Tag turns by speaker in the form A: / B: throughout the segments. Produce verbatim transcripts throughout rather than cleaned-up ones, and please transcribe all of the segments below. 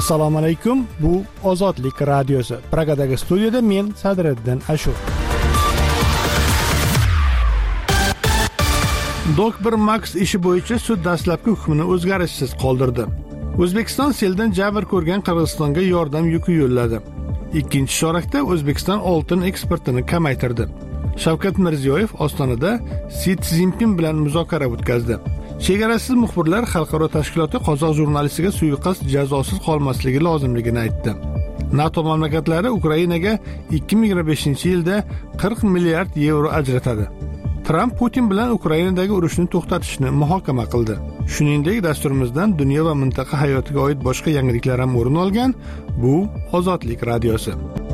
A: Assalomu alaykum. Bu Ozodlik radiosi. Pragadagi studiyada men Sadriddin Ashur. Dok bir Max ishi bo'yicha sud dastlabki hukmini o'zgarishsiz qoldirdi. O'zbekiston seldan jabr ko'rgan Qirg'izistonga yordam yuki yo'lladi. Ikkinchi chorakda O'zbekiston oltin eksportini kamaytirdi. Shavkat Mirziyoyev Ostonada Si Szinpin bilan muzokara o'tkazdi. Chegarasiz muxbirlar xalqaro tashkiloti qozoq jurnalistiga suiqasd jazosiz qolmasligi lozimligini aytdi. NATO mamlakatlari Ukrainaga ikki ming yigirma beshinchi yilda qirq milliard yevro ajratadi. Tramp Putin bilan Ukrainadagi urushni to'xtatishni muhokama qildi. Shuningdek, dasturimizdan dunyo va mintaqa hayotiga oid boshqa yangiliklar ham o'rin olgan. Bu Ozodlik radiosi.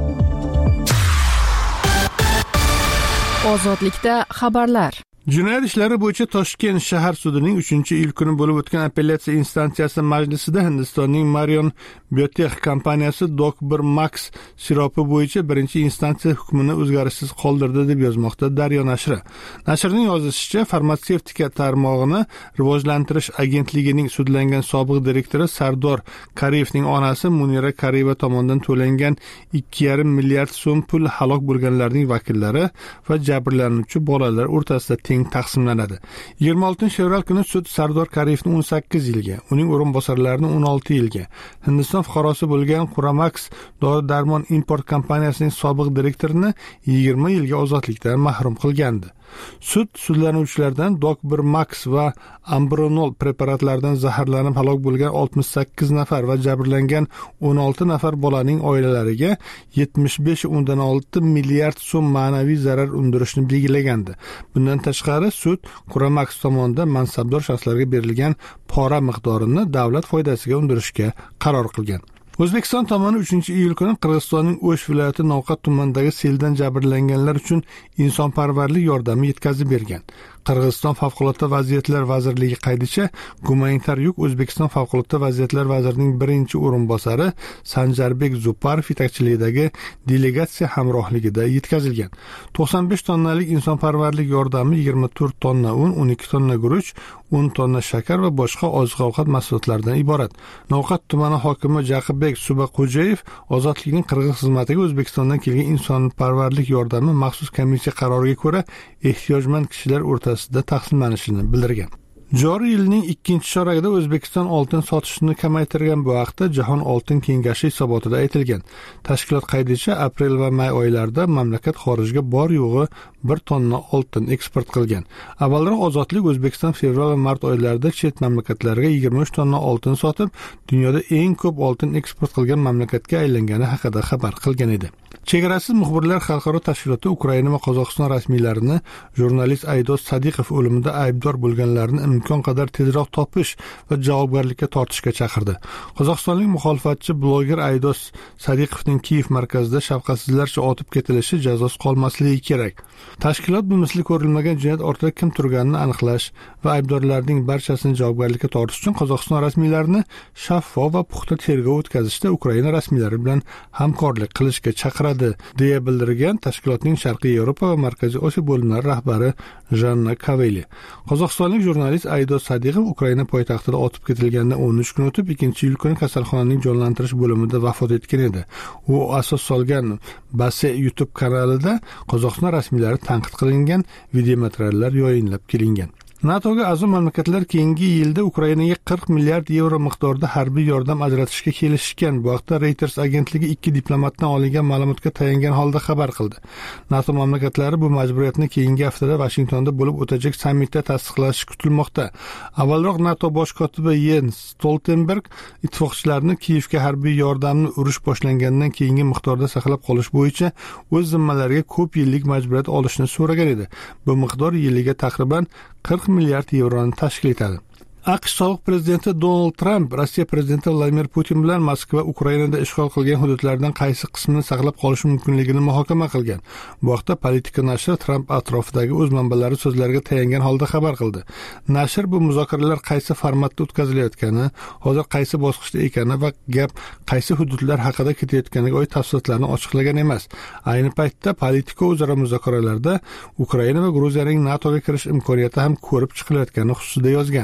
B: Ozodlikda xabarlar.
A: Jinoyat ishlari bo'yicha Toshkent shahar sudining uchinchi iyul kuni bo'lib o'tgan apellyatsiya instansiyasi majlisida Hindistonning Marion Biotech kompaniyasi Dok bir Max siropi bo'yicha birinchi instansiya hukmini o'zgarishsiz qoldirdi deb yozmoqda Daryo nashri. Nashrning yozishicha, farmatsevtika tarmog'ini rivojlantirish agentligining sudlangan sobiq direktori Sardor Kariyevning onasi Munira Kariyeva tomonidan to'langan ikki yarim milliard so'm pul halok bo'lganlarning vakillari va jabrlanuvchi bolalar o'rtasida teng taqsimlanadi. yigirma oltinchi fevral kuni sud Sardor Kariyevni o'n sakkiz yilga, uning o'rinbosarlarini o'n olti yilga, Hindiston fuqarosi bo'lgan Quramax dori-darmon import kompaniyasining sobiq direktorini yigirma yilga ozodlikdan mahrum qilgandi. Sud sudlanuvchilardan Dok bir Max va Ambronol preparatlaridan zaharlanib halok bo'lgan oltmish sakkiz nafar va jabrlangan o'n olti nafar bolaning oilalariga yetmish besh o'ndan olti milliard so'm ma'naviy zarar undirishni belgilagandi. Bundan tashqari sud Quramax tomonidan mansabdor shaxslarga berilgan pora miqdorini davlat foydasiga undirishga qaror qilgan. O'zbekiston tomoni uchinchi iyul kuni Qirg'izistonning O'sh viloyati Novqat tumanidagi seldan jabrlanganlar uchun insonparvarlik yordami yetkazib bergan. Qirg'iziston favqulodda vaziyatlar vazirligi qaydicha, gumanitar yuk O'zbekiston favqulodda vaziyatlar vazirining birinchi o'rinbosari Sanjarbek Zuparov yetakchiligidagi delegatsiya hamrohligida yetkazilgan. to'qson besh tonnalik insonparvarlik yordami yigirma to'rt tonna un, o'n ikki tonna guruch, o'n tonna shakar va boshqa oziq-ovqat mahsulotlaridan iborat. Novqat tumani hokimi Jaqibek Subaqo'jayev ozodlikning qirg'iz xizmatiga O'zbekistondan kelgan insonparvarlik yordami maxsus komissiya qaroriga ko'ra ehtiyojmand kishilar o'rtasida taqsimlanishini bildirgan. Joriy yilning ikkinchi choragida O'zbekiston oltin sotishni kamaytirgan. Bu haqda Jahon oltin kengashi hisobotida aytilgan. Tashkilot qaydicha aprel va may oylarida mamlakat xorijga bor yo'g'i bir tonna oltin eksport qilgan. Avvalroq ozodlik O'zbekiston fevral va mart oylarida chet mamlakatlarga yigirma uch tonna oltin sotib, dunyoda eng ko'p oltin eksport qilgan mamlakatga aylangani haqida xabar qilgan edi. Chegarasiz muxbirlar xalqaro tashkiloti Ukraina va Qozog'iston rasmiylarini jurnalist Aydos Sadiqov o'limida aybdor bo'lganlarni imkon qadar tezroq topish va javobgarlikka tortishga chaqirdi. Qozog'istonlik muxolifatchi bloger Aydos Sadiqovning Kiyev markazida shafqatsizlarcha otib ketilishi jazosiz qolmasligi kerak. Tashkilot bu misli ko'rilmagan jinoyat ortida kim turganini aniqlash va aybdorlarning barchasini javobgarlikka tortish uchun Qozog'iston rasmiylarini shaffof va puxta tergov o'tkazishda Ukraina rasmiylari bilan hamkorlik qilishga chaqiradi, deya bildirgan tashkilotning Sharqiy Yevropa va Markaziy Osiyo bo'limlari rahbari Janna Kaveli. Qozog'istonlik jurnalist Aydos Sadiqov Ukraina poytaxtida otib ketilgandan o'n uch kun o'tib ikkinchi iyul kuni kasalxonaning jonlantirish bo'limida vafot etgan edi. U asos solgan Base YouTube kanalida Qozog'iston rasmiylari tanqid qilingan videomateriallar yayinlab kelingan. NATOga a'zo mamlakatlar keyingi yilda Ukrainaga qirq milliard yevro miqdorida harbiy yordam ajratishga kelishgan. Bu haqda Reuters agentligi ikki diplomatdan olingan ma'lumotga tayangan holda xabar qildi. NATO mamlakatlari bu majburiyatni keyingi haftada Washingtonda bo'lib o'tajak sammitda tasdiqlashi kutilmoqda. Avvalroq NATO bosh kotibi Jens Stoltenberg ittifoqchilarni Kiyevga harbiy yordamni urush boshlangandan keyingi miqdorda saqlab qolish bo'yicha o'z zimmalariga ko'p yillik majburiyat olishni so'ragan edi. Bu miqdor yiliga taqriban qirq milliard yevroni tashkil etadi. AQSh sobiq prezidenti Donald Trump Rossiya prezidenti Vladimir Putin bilan Moskva Ukrainada ishg'ol qilgan hududlardan qaysi qismini saqlab qolish mumkinligini muhokama qilgan. Bu haqda Politika nashri Trump atrofidagi o'z manbalari so'zlariga tayangan holda xabar qildi. Nashr bu muzokaralar qaysi formatda o'tkazilayotgani, hozir qaysi bosqichda ekani va gap qaysi hududlar haqida ketayotganiga oid tafsilotlarni ochiqlagan emas. Ayni paytda Politika o'zaro muzokaralarda Ukraina va Gruziyaning NATOga kirish imkoniyati ham ko'rib chiqilayotgani xususida yozgan.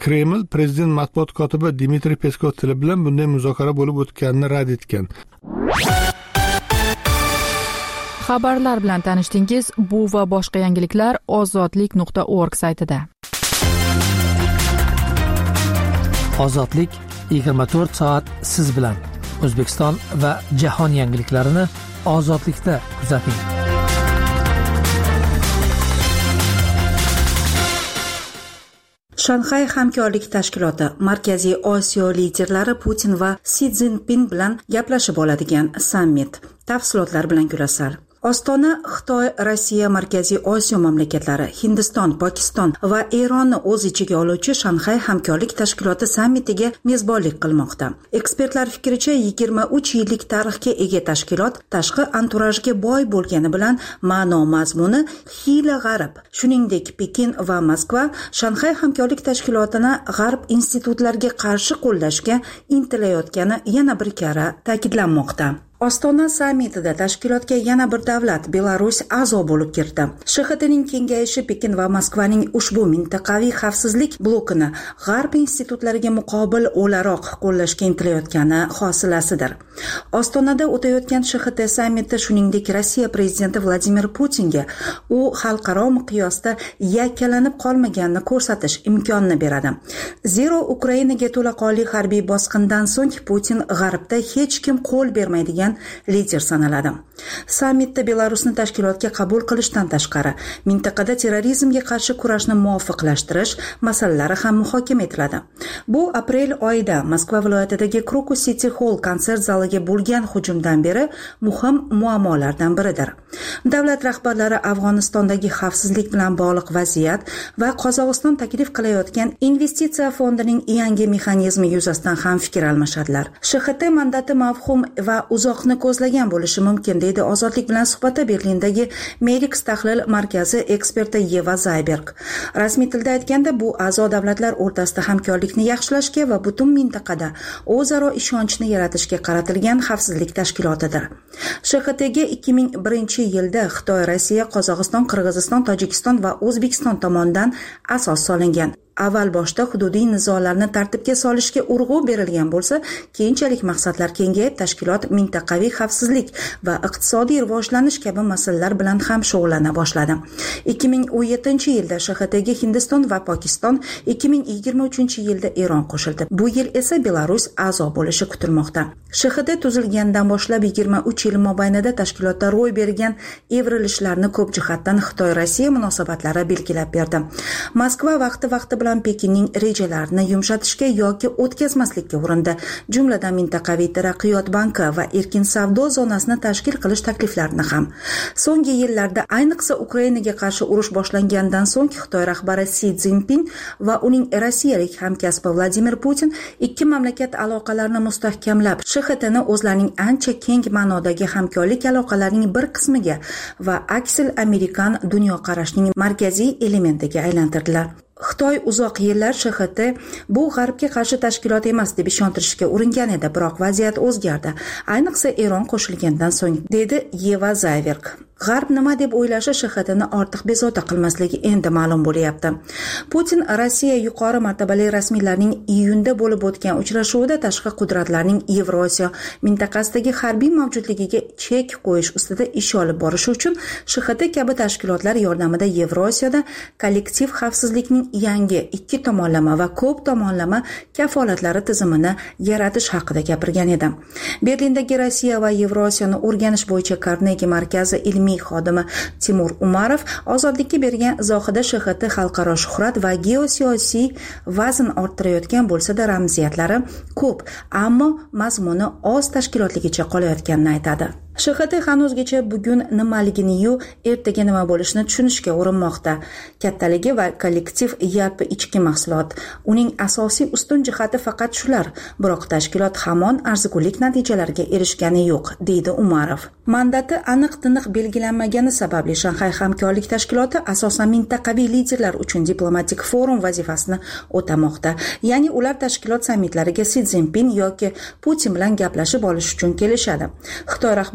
A: Kreml prezident matbuot kotibi Dmitriy Peskov tili bilan bunday muzokara bo'lib o'tganini rad etgan.
B: Xabarlar bilan tanishdingiz. Bu va boshqa yangiliklar ozodlik nuqta org saytida.
C: Ozodlik yigirma to'rt soat siz bilan. O'zbekiston va jahon yangiliklarini ozodlikda kuzating.
D: Shanxay hamkorlik tashkiloti Markaziy Osiyo liderlari Putin va Si Szinpin bilan gaplashib oladigan sammit. Tafsilotlar bilan Gulasal. Ostona Xitoy, Rossiya, Markaziy Osiyo mamlakatlari, Hindiston, Pokiston va Eronni o'z ichiga oluvchi Shanxay hamkorlik tashkiloti sammitiga mezbonlik qilmoqda. Ekspertlar fikricha yigirma uch yillik tarixga ega tashkilot tashqi anturajga boy bo'lgani bilan ma'no mazmuni xiyla g'arib. Shuningdek, Pekin va Moskva Shanxay hamkorlik tashkilotini g'arb institutlariga qarshi qo'llashga intilayotgani yana bir karra ta'kidlanmoqda. Ostona sammitida tashkilotga yana bir davlat Belarus a'zo bo'lib kirdi. Sh X Tning kengayishi Pekin va Moskvaning ushbu mintaqaviy xavfsizlik blokini g'arb institutlariga muqobil o'laroq qo'llashga intilayotgani hosilasidir. Ostonada o'tayotgan Sh X T sammiti shuningdek Rossiya prezidenti Vladimir Putinga u xalqaro miqyosda yakkalanib qolmaganini ko'rsatish imkonini beradi. Zero Ukrainaga to'laqonli harbiy bosqindan so'ng Putin g'arbda hech kim qo'l bermaydigan lider sanaladi. Sammitda Belarusni tashkilotga qabul qilishdan tashqari, mintaqada terrorizmga qarshi kurashni muvofiqlashtirish masalalari ham muhokama etiladi. Bu aprel oyida Moskva viloyatidagi Krokus City Hall konsert zaliga bo'lgan hujumdan beri muhim muammolardan biridir. Davlat rahbarlari Afg'onistondagi xavfsizlik bilan bog'liq vaziyat va Qozog'iston taklif qilayotgan investitsiya fondining yangi mexanizmi yuzasidan ham fikr almashadilar. Sh X T mandati mavhum va uzoqni ko'zlagan bo'lishi mumkin, deydi Ozodlik bilan suhbatda Berlindagi Merix tahlil markazi eksperti Yeva Zayberg. Rasmiy tilda aytganda, bu a'zo davlatlar o'rtasida hamkorlikni yaxshilashga va butun mintaqada o'zaro ishonchni yaratishga qaratilgan xavfsizlik tashkilotidir. Sh X Tga ikki ming birinchi yilda Xitoy, Rossiya, Qozog'iston, Qirg'iziston, Tojikiston va O'zbekiston tomonidan asos solingan. Avval boshda hududiy nizolarni tartibga solishga urg'u berilgan bo'lsa, keyinchalik maqsadlar kengayib, tashkilot mintaqaviy xavfsizlik va iqtisodiy rivojlanish kabi masalalar bilan ham shug'ullana boshladi. ikki ming o'n yettinchi yilda Sh X Tga Hindiston va Pokiston, ikki ming yigirma uchinchi yilda Eron qo'shildi. Bu yil esa Belarus a'zo bo'lishi kutilmoqda. Sh X T tuzilgandan boshlab yigirma uch yil mobaynida tashkilotda ro'y bergan evrilishlarni ko'p jihatdan Xitoy-Rossiya munosabatlari belgilab berdi. Moskva vaqti-vaqti bilan Pekinning rejalarini yumshatishga yoki o'tkazmaslikka urindi. Jumladan mintaqaviy taraqqiyot banki va erkin savdo zonasini tashkil qilish takliflarini ham. So'nggi yillarda, ayniqsa Ukrainaga qarshi urush boshlangandan so'ng Xitoy rahbari Si Szinpin va uning rossiyalik hamkasbi Vladimir Putin ikki mamlakat aloqalarini mustahkamlab, Sh X Tni o'zlarining ancha keng ma'nodagi hamkorlik aloqalarining bir qismiga va aksil Amerikan dunyoqarashining markaziy elementiga aylantirdilar. Xitoy uzoq yillar Sh X T bu g'arbga qarshi tashkilot emas deb ishontirishga uringan edi, biroq vaziyat o'zgardi. Ayniqsa Eron qo'shilgandan so'ng, dedi Yeva Zayberg. G'arb nima deb o'ylashi Sh X Tni ortiq bezovta qilmasligi endi ma'lum bo'lyapti. Putin Rossiya yuqori martabali rasmiylarining iyunda bo'lib o'tgan uchrashuvida tashqi qudratlarning Yevrosiyo mintaqasidagi harbiy mavjudligiga chek qo'yish ustida ish olib borish uchun Sh X T kabi tashkilotlar yordamida Yevrosiyoda kollektiv xavfsizlikning yangi ikki tomonlama va ko'p tomonlama kafolatlari tizimini yaratish haqida gapirgan edi. Berlindagi Rossiya va Yevrosiyoni o'rganish bo'yicha Carnegie markazi ilmiy xodimi Timur Umarov Ozodlikka bergan izohida Sh X T xalqaro shuhrat va geosiyosiy vazn orttirayotgan bo'lsa-da, ramziyatlari ko'p, ammo mazmuni oz tashkilotligicha qolayotganini aytadi. Sh X T hanuzgacha bugun nimaligini-yu, ertaga nima bo'lishini tushunishga urinmoqda. Kattaligi va kollektiv yalpi ichki mahsulot. Uning asosiy ustun jihati faqat shular, biroq tashkilot hamon arzigulik natijalarga erishgani yo'q, deydi Umarov. Mandati aniq-tiniq belgilanmagani sababli Shanxay hamkorlik tashkiloti asosan mintaqaviy liderlar uchun diplomatik forum vazifasini o'tamoqda. Ya'ni ular tashkilot sammitlariga Si Szinpin yoki Putin bilan gaplashib olish uchun kelishadi. Xitoy rahbari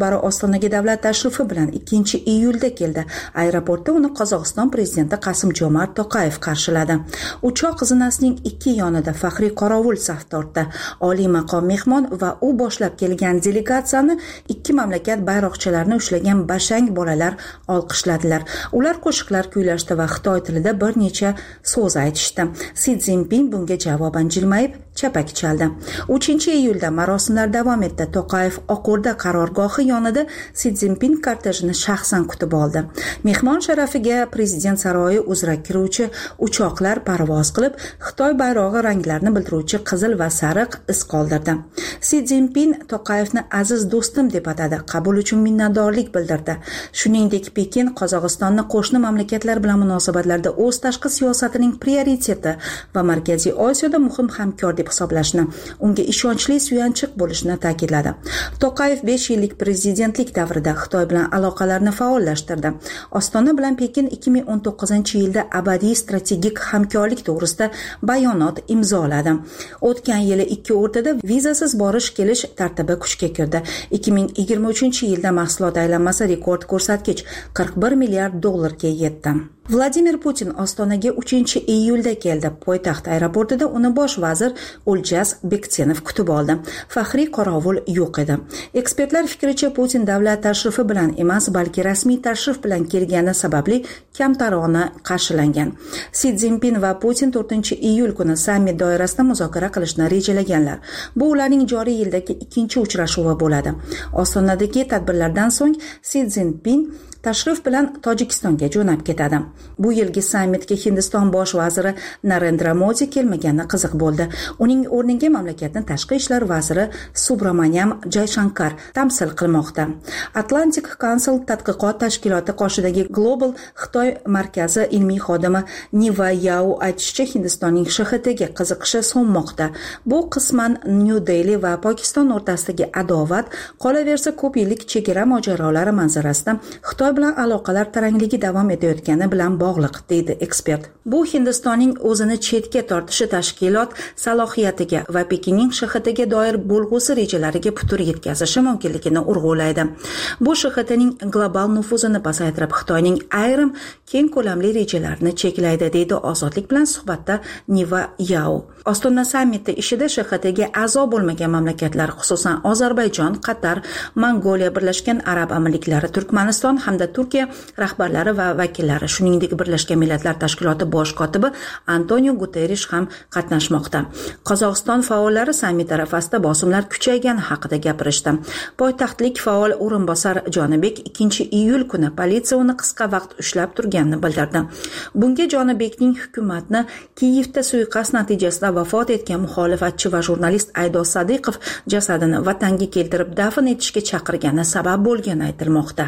D: rahbari Ostonaga davlat tashrifi bilan ikkinchi iyulda keldi. Aeroportda uni Qozog'iston prezidenti Qasim-Jomart To'qayev qarshiladi. Uchoq zinasining ikki yonida faxriy qorovul saf tortdi. Oliy maqom mehmon va u boshlab kelgan delegatsiyani ikki mamlakat bayroqchalarini ushlagan bashang bolalar olqishladilar. Ular qo'shiqlar kuylashdi va Xitoy tilida bir necha so'z aytishdi. Si Szinpin bunga javoban jilmayib chapak chaldi. uchinchi iyulda marosimlar davom etdi. To'qayev Oqo'rda qarorgohi yonida Si Szinpin kortejini shaxsan kutib oldi. Mehmon sharafiga prezident saroyi uzra kiruvchi uchoqlar parvoz qilib, Xitoy bayrog'i ranglarini bildiruvchi qizil va sariq iz qoldirdi. Si Szinpin To'qayevni aziz do'stim deb atadi, qabul uchun minnatdorlik bildirdi. Shuningdek, Pekin Qozog'istonni qo'shni mamlakatlar bilan munosabatlarda o'z tashqi siyosatining prioriteti va Markaziy Osiyoda muhim hamkor deb hisoblashni, unga ishonchli suyanchiq bo'lishni ta'kidladi. To'qayev besh yillik prezidentlik davrida Xitoy bilan aloqalarni faollashtirdi. Ostona bilan Pekin ikki ming o'n to'qqizinchi yilda abadiy strategik hamkorlik to'g'risida bayonot imzoladi. O'tgan yili ikki o'rtada vizasiz borish-kelish tartibi kuchga kirdi. ikki ming yigirma uchinchi yilda mahsulot aylanmasi rekord ko'rsatkich qirq bir milliard dollarga yetdi. Vladimir Putin Ostonaga uchinchi iyulda keldi. Poytaxt aeroportida uni bosh vazir O'ljas Bektenov kutib oldi. Faxriy qorovul yo'q edi. Ekspertlar fikricha, Putin davlat tashrifi bilan emas, balki rasmiy tashrif bilan kelgani sababli kamtarona qarshilangan. Si Szinpin va Putin to'rtinchi iyul kuni sammit doirasida muzokara qilishni rejalaganlar. Bu ularning joriy yildagi ikkinchi uchrashuvi bo'ladi. Ostonadagi tadbirlardan so'ng Si Szinpin tashrif bilan Tojikistonga jo'nab ketadi. Bu yilgi sammitga Hindiston bosh vaziri Narendra Modi kelmagani qiziq bo'ldi. Uning o'rniga mamlakatning tashqi ishlar vaziri Subramanyam Jayshankar tamsil qilmoqda. Atlantic Council tadqiqot tashkiloti qoshidagi Global Xitoy markazi ilmiy xodimi Niva Yao aytishicha, Hindistonning Sh X Tga qiziqishi so'nmoqda. Bu qisman New Delhi va Pokiston o'rtasidagi adovat, qolaversa ko'p yillik chegara mojarolari manzarasida Xitoy bilan aloqalar tarangligi davom etayotgani bilan bog'liq, deydi ekspert. Bu Hindistonning o'zini chetga tortishi tashkilot salohiyatiga va Pekinning Sh X Tga doir bo'lg'usi rejalariga putur yetkazishi mumkinligini urg'ulaydi. Bu Sh X Tning global nufuzini pasaytirib, Xitoyning ayrim keng ko'lamli rejalarini cheklaydi, deydi Ozodlik bilan suhbatda Niva Yao. Ostona sammitda ishida Sh X Tga a'zo bo'lmagan mamlakatlar, xususan Ozarbayjon, Qatar, Mongoliya, Birlashgan Arab Amirliklari, Turkmaniston hamda Turkiya rahbarlari va vakillari, shuningdek Birlashgan Millatlar Tashkiloti bosh kotibi Antonio Guterres ham qatnashmoqda. Qozog'iston faollari sammit arafasida bosimlar kuchaygani haqida gapirishdi. Poytaxtlik faol o'rinbosar Jonibek ikkinchi iyul kuni politsiya uni qisqa vaqt ushlab turganini bildirdi. Bunga Jonibekning hukumatni Kiyevda suiqasd natijasida vafot etgan muxolifatchi va jurnalist Aydos Sadiqov jasadini vatanga keltirib dafn etishga chaqirgani sabab bo'lgani aytilmoqda.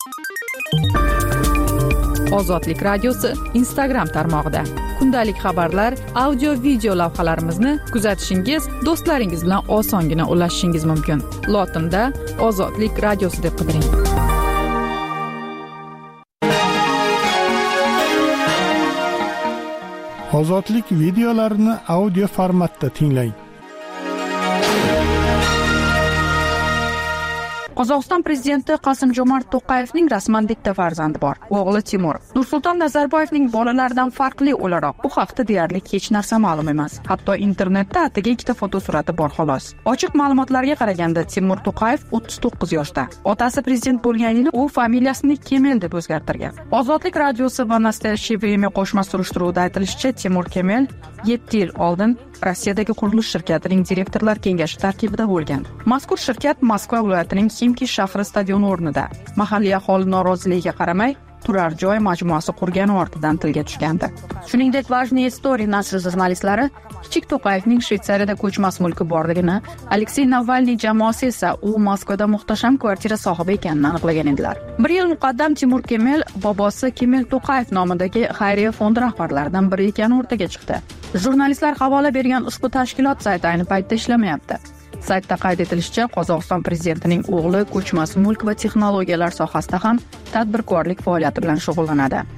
B: Ozodlik radiosi Instagram tarmog'ida kundalik xabarlar, audio video lavhalarimizni kuzatishingiz, do'stlaringiz bilan osongina ulashishingiz mumkin. Lotinda Ozodlik radiosi deb qidiring.
A: Ozodlik videolarini audio formatda tinglang.
B: Qozog'iston prezidenti Qasim-Jomart To'qayevning rasman bitta farzandi bor, o'g'li Timur. Nursulton Nazarboyevning bolalaridan farqli o'laroq bu haqda deyarli hech narsa ma'lum emas. Hatto internetda atigi ikkita fotosurati bor xolos. Ochiq ma'lumotlarga qaraganda Timur To'qayev o'ttiz to'qqiz yoshda. Otasi prezident bo'lgan yili u familiyasini Kemel deb o'zgartirgan. Ozodlik radiosi va Nastoyaщее время qo'shma surishtiruvida aytilishicha, Timur Kemel yetti yil oldin Rossiyadagi qurilish shirkatining direktorlar kengashi tarkibida bo'lgan. Mazkur shirkat Moskva viloyatining Ximki shahri stadioni o'rnida mahalliy aholi noroziligiga qaramay turar joy majmuasi qurgani ortidan tilga tushgandi. Shuningdek, Важные истории nashri jurnalistlari kichik To'qayevning Shvetsariyada ko'chmas mulki borligini, Aleksey Navalniy jamoasi esa u Moskvada muhtasham kvartira sohibi ekanini aniqlagan edilar. Bir yil muqaddam Timur Kemel bobosi Kemel To'qayev nomidagi xayriya fondi rahbarlaridan biri ekani o'rtaga chiqdi. Jurnalistlar havola bergan ushbu tashkilot sayti ayni paytda ishlamayapti. Saytda qayd etilishicha, Qozog'iston prezidentining o'g'li ko'chmas mulk va texnologiyalar sohasida ham tadbirkorlik faoliyati bilan shug'ullanadi.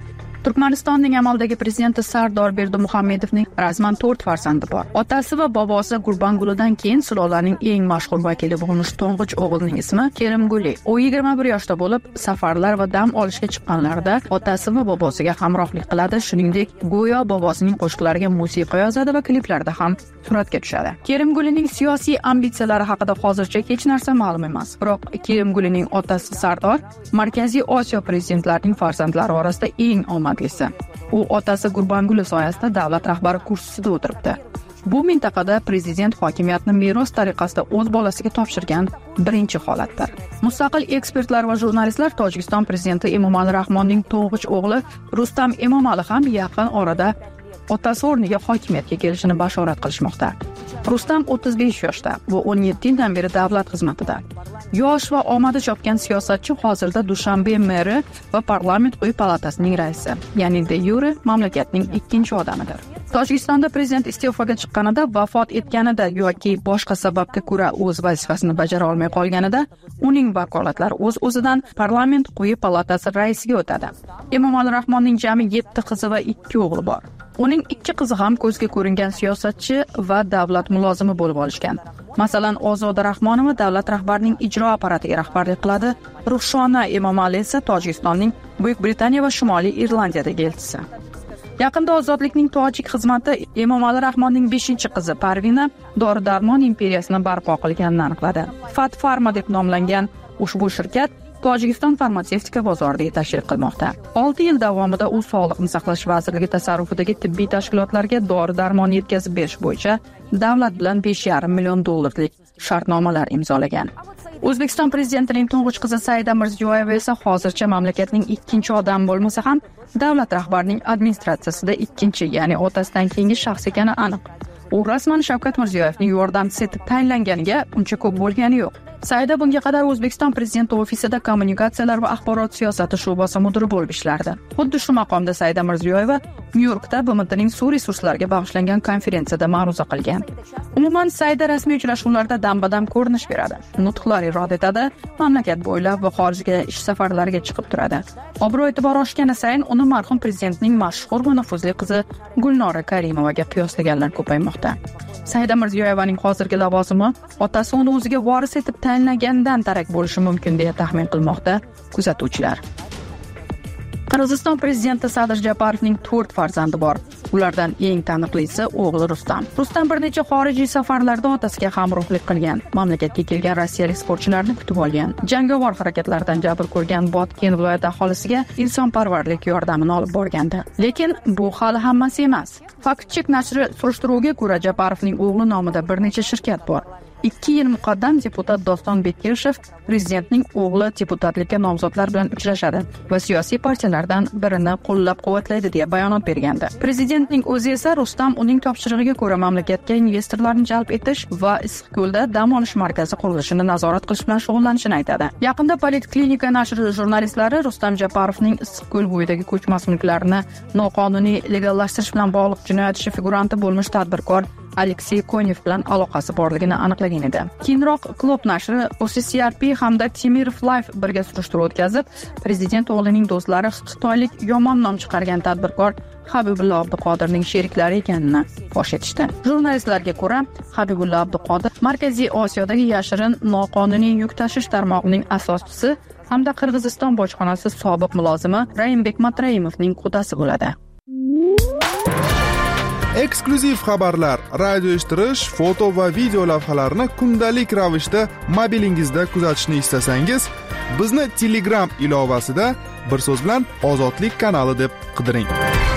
B: Turkmanistonning amaldagi prezidenti Sardor Berdimuhamedovning rasman to'rt farzandi bor. Otasi va bobosi Gurbanguludan keyin sulolaning eng mashhur vakili bo'lmish to'ng'ich o'g'lining ismi Kerimguli. U yigirma bir yoshda bo'lib, safarlar va dam olishga chiqqanlarida otasi va bobosiga hamrohlik qiladi, shuningdek, go'yo bobosining qo'shiqlariga musiqa yozadi va kliplarda ham suratga tushadi. Kerimgulining siyosiy ambitsiyalari haqida hozircha hech narsa ma'lum emas. Biroq Kerimgulining otasi Sardor Markaziy Osiyo prezidentlarining farzandlari orasida eng omadlisi. U otasi Gurbanguli soyasida davlat rahbari kursisida o'tiribdi. Bu mintaqada prezident hokimiyatni meros tariqasida o'z bolasiga topshirgan birinchi holatdir. Mustaqil ekspertlar va jurnalistlar Tojikiston prezidenti Emomali Rahmonning to'ng'ich o'g'li Rustam Emomali ham yaqin orada otasi o'rniga hokimiyatga kelishini bashorat qilishmoqda. Rustam o'ttiz besh yoshda va o'n yetti yildan beri davlat xizmatida. Yosh va omadi chopgan siyosatchi hozirda Dushanbe meri va parlament quyi palatasining raisi, ya'ni de yure mamlakatning ikkinchi odamidir. Tojikistonda prezident iste'foga chiqqanida, vafot etganida yoki boshqa sababga ko'ra o'z vazifasini bajara olmay qolganida, uning vakolatlari o'z-o'zidan parlament quyi palatasi raisiga o'tadi. Emomali Rahmonning jami yetti qizi va ikki o'g'li bor. Uning ikki qizi ham ko'zga ko'ringan siyosatchi va davlat mulozimi bo'lib olishgan. Masalan, Ozoda Rahmonova davlat rahbarining ijro apparatiga rahbarlik qiladi. Ruhshona Emomali esa Tojikistonning Buyuk Britaniya va Shimoliy Irlandiyadagi elchisi. Yaqinda ozodlikning tojik xizmati Emomali Rahmonning beshinchi qizi Parvina dori-darmon imperiyasini barpo qilganini aniqladi. Fat Pharma deb nomlangan ushbu shirkat Tojikiston farmatsevtika bozoriga tashrif qilmoqda. olti yil davomida u Sog'liqni saqlash vazirligi tasarrufidagi tibbiy tashkilotlarga dori-darmon yetkazib berish bo'yicha davlat bilan besh yarim million dollarlik shartnomalar imzolagan. O'zbekiston prezidentining to'ng'ich qizi Saida Mirziyoyeva esa hozircha mamlakatning ikkinchi odami bo'lmasa ham davlat rahbarining administratsiyasida ikkinchi, ya'ni otasidan keyingi shaxs ekani aniq. U rasman Shavkat Mirziyoyevning yordamchisi etib tayinlanganiga uncha ko'p bo'lgani yo'q. Saida bunga qadar O'zbekiston prezidenti ofisida kommunikatsiyalar va axborot siyosati shubasi mudiri bo'lib ishlardi. Xuddi shu maqomda Saida Mirziyoyeva Nyu-Yorkda B M Tning suv resurslariga bag'ishlangan konferensiyada ma'ruza qilgan. Umuman Saida rasmiy uchrashuvlarda dam-badam ko'rinish beradi. Nutqlar irod etadi, mamlakat bo'ylab va xorijga ish safarlariga chiqib turadi. Obro'-e'tibor oshgani sayin uni marhum prezidentning mashhur va nufuzli qizi Gulnora Karimovaga qiyoslaganlar ko'paymoqda. Saida Mirziyoyevaning hozirgi lavozimi otasi uni o'ziga voris etib tayinlagandan darak bo'lishi mumkin deya taxmin qilmoqda kuzatuvchilar. Qirg'iziston prezidenti Sadir Japarovning to'rt farzandi bor. Ulardan eng taniqlisi o'g'li Rustam. Rustam bir necha xorijiy safarlarda otasiga hamrohlik qilgan, mamlakatga kelgan rossiyalik sportchilarni kutib olgan, jangovar harakatlardan jabr ko'rgan Botken viloyati aholisiga insonparvarlik yordamini olib borgandi. Lekin bu hali hammasi emas. Fact-check nashri surishtiruviga ko'ra, Japarovning o'g'li nomida bir necha shirkat bor. ikki yil muqaddam deputat Doston Bekirov prezidentning o'g'li deputatlikka nomzodlar bilan uchrashadi va siyosiy partiyalardan birini qo'llab-quvvatlaydi deya bayonot bergandi. Prezidentning o'zi esa Rustam uning topshirig'iga ko'ra mamlakatga investorlarni jalb etish va Issiqko'lda dam olish markazi qurilishini nazorat qilish bilan shug'ullanishini aytadi. Yaqinda Politklinika nashri jurnalistlari Rustam Japarovning Issiqko'l bo'yidagi ko'chmas mulklarni noqonuniy legallashtirish bilan bog'liq jinoyat ishi figuranti bo'lmish tadbirkor Aleksey Konev bilan aloqasi borligini aniqlagan edi. Keyinroq Klub nashri O C C R P hamda Temirov Life birga surishtiruv o'tkazib, prezident o'g'lining do'stlari xitoylik yomon nom chiqargan tadbirkor Habibulla Abduqodirning sheriklari ekanini fosh etishdi. Jurnalistlarga ko'ra, Habibulla Abduqodir Markaziy Osiyodagi yashirin noqonuniy yuk tashish tarmog'ining asoschisi hamda Qirg'iziston bojxonasi sobiq mulozimi Raimbek Matraimovning qudasi bo'ladi.
E: Eksklyuziv xabarlar, radio eshittirish, foto va video lavhalarni kundalik ravishda mobilingizda kuzatishni istasangiz, bizni Telegram ilovasida bir so'z bilan Ozodlik kanali deb qidiring.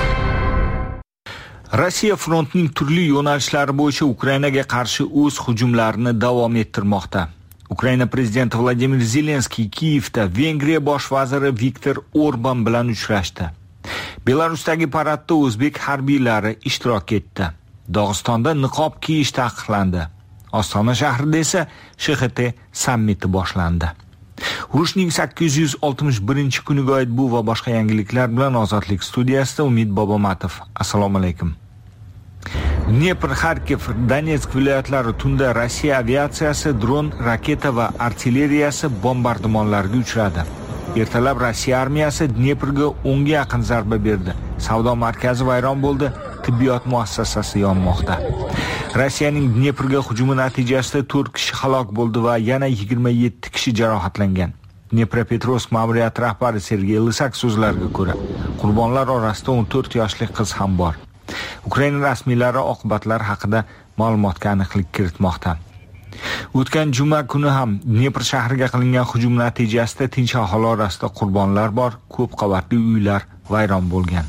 F: Rossiya frontning turli yo'nalishlari bo'yicha Ukrainaga qarshi o'z hujumlarini davom ettirmoqda. Ukraina prezidenti Vladimir Zelenskiy Kiyevda Vengriya bosh vaziri Viktor Orban bilan uchrashdi. Belarusdagi paradda o'zbek harbiylari ishtirok etdi. Dog'istonda niqob kiyish taqiqlandi. Ostona shahrida esa Sh X T sammiti boshlandi. Urushning sakkiz yuz oltmish birinchi kuniga oid bu va boshqa yangiliklar bilan Ozodlik studiyasida Umid Bobomatov. Assalomu alaykum. Dnepr, Kharkiv, Donetsk viloyatlari tunda Rossiya aviatsiyasi, dron, raketa va artilleriyasi bombardimonlarga uchradi. Ertalab Rossiya armiyasi Dneprga o'nga yaqin zarba berdi. Savdo markazi vayron bo'ldi, tibbiyot muassasasi yonmoqda. Rossiyaning Dneprga hujumi natijasida to'rt kishi halok bo'ldi va yana yigirma yetti kishi jarohatlangan. Dnepropetrovsk ma'muriyati rahbari Sergey Lysak so'zlariga ko'ra, qurbonlar orasida o'n to'rt yoshli qiz ham bor. Ukraina rasmiylari oqibatlar haqida ma'lumotga aniqlik kiritmoqda. O'tgan juma kuni ham Dnepr shahriga qilingan hujum natijasida tinch aholi orasida qurbonlar bor, ko'p qavatli uylar vayron bo'lgan.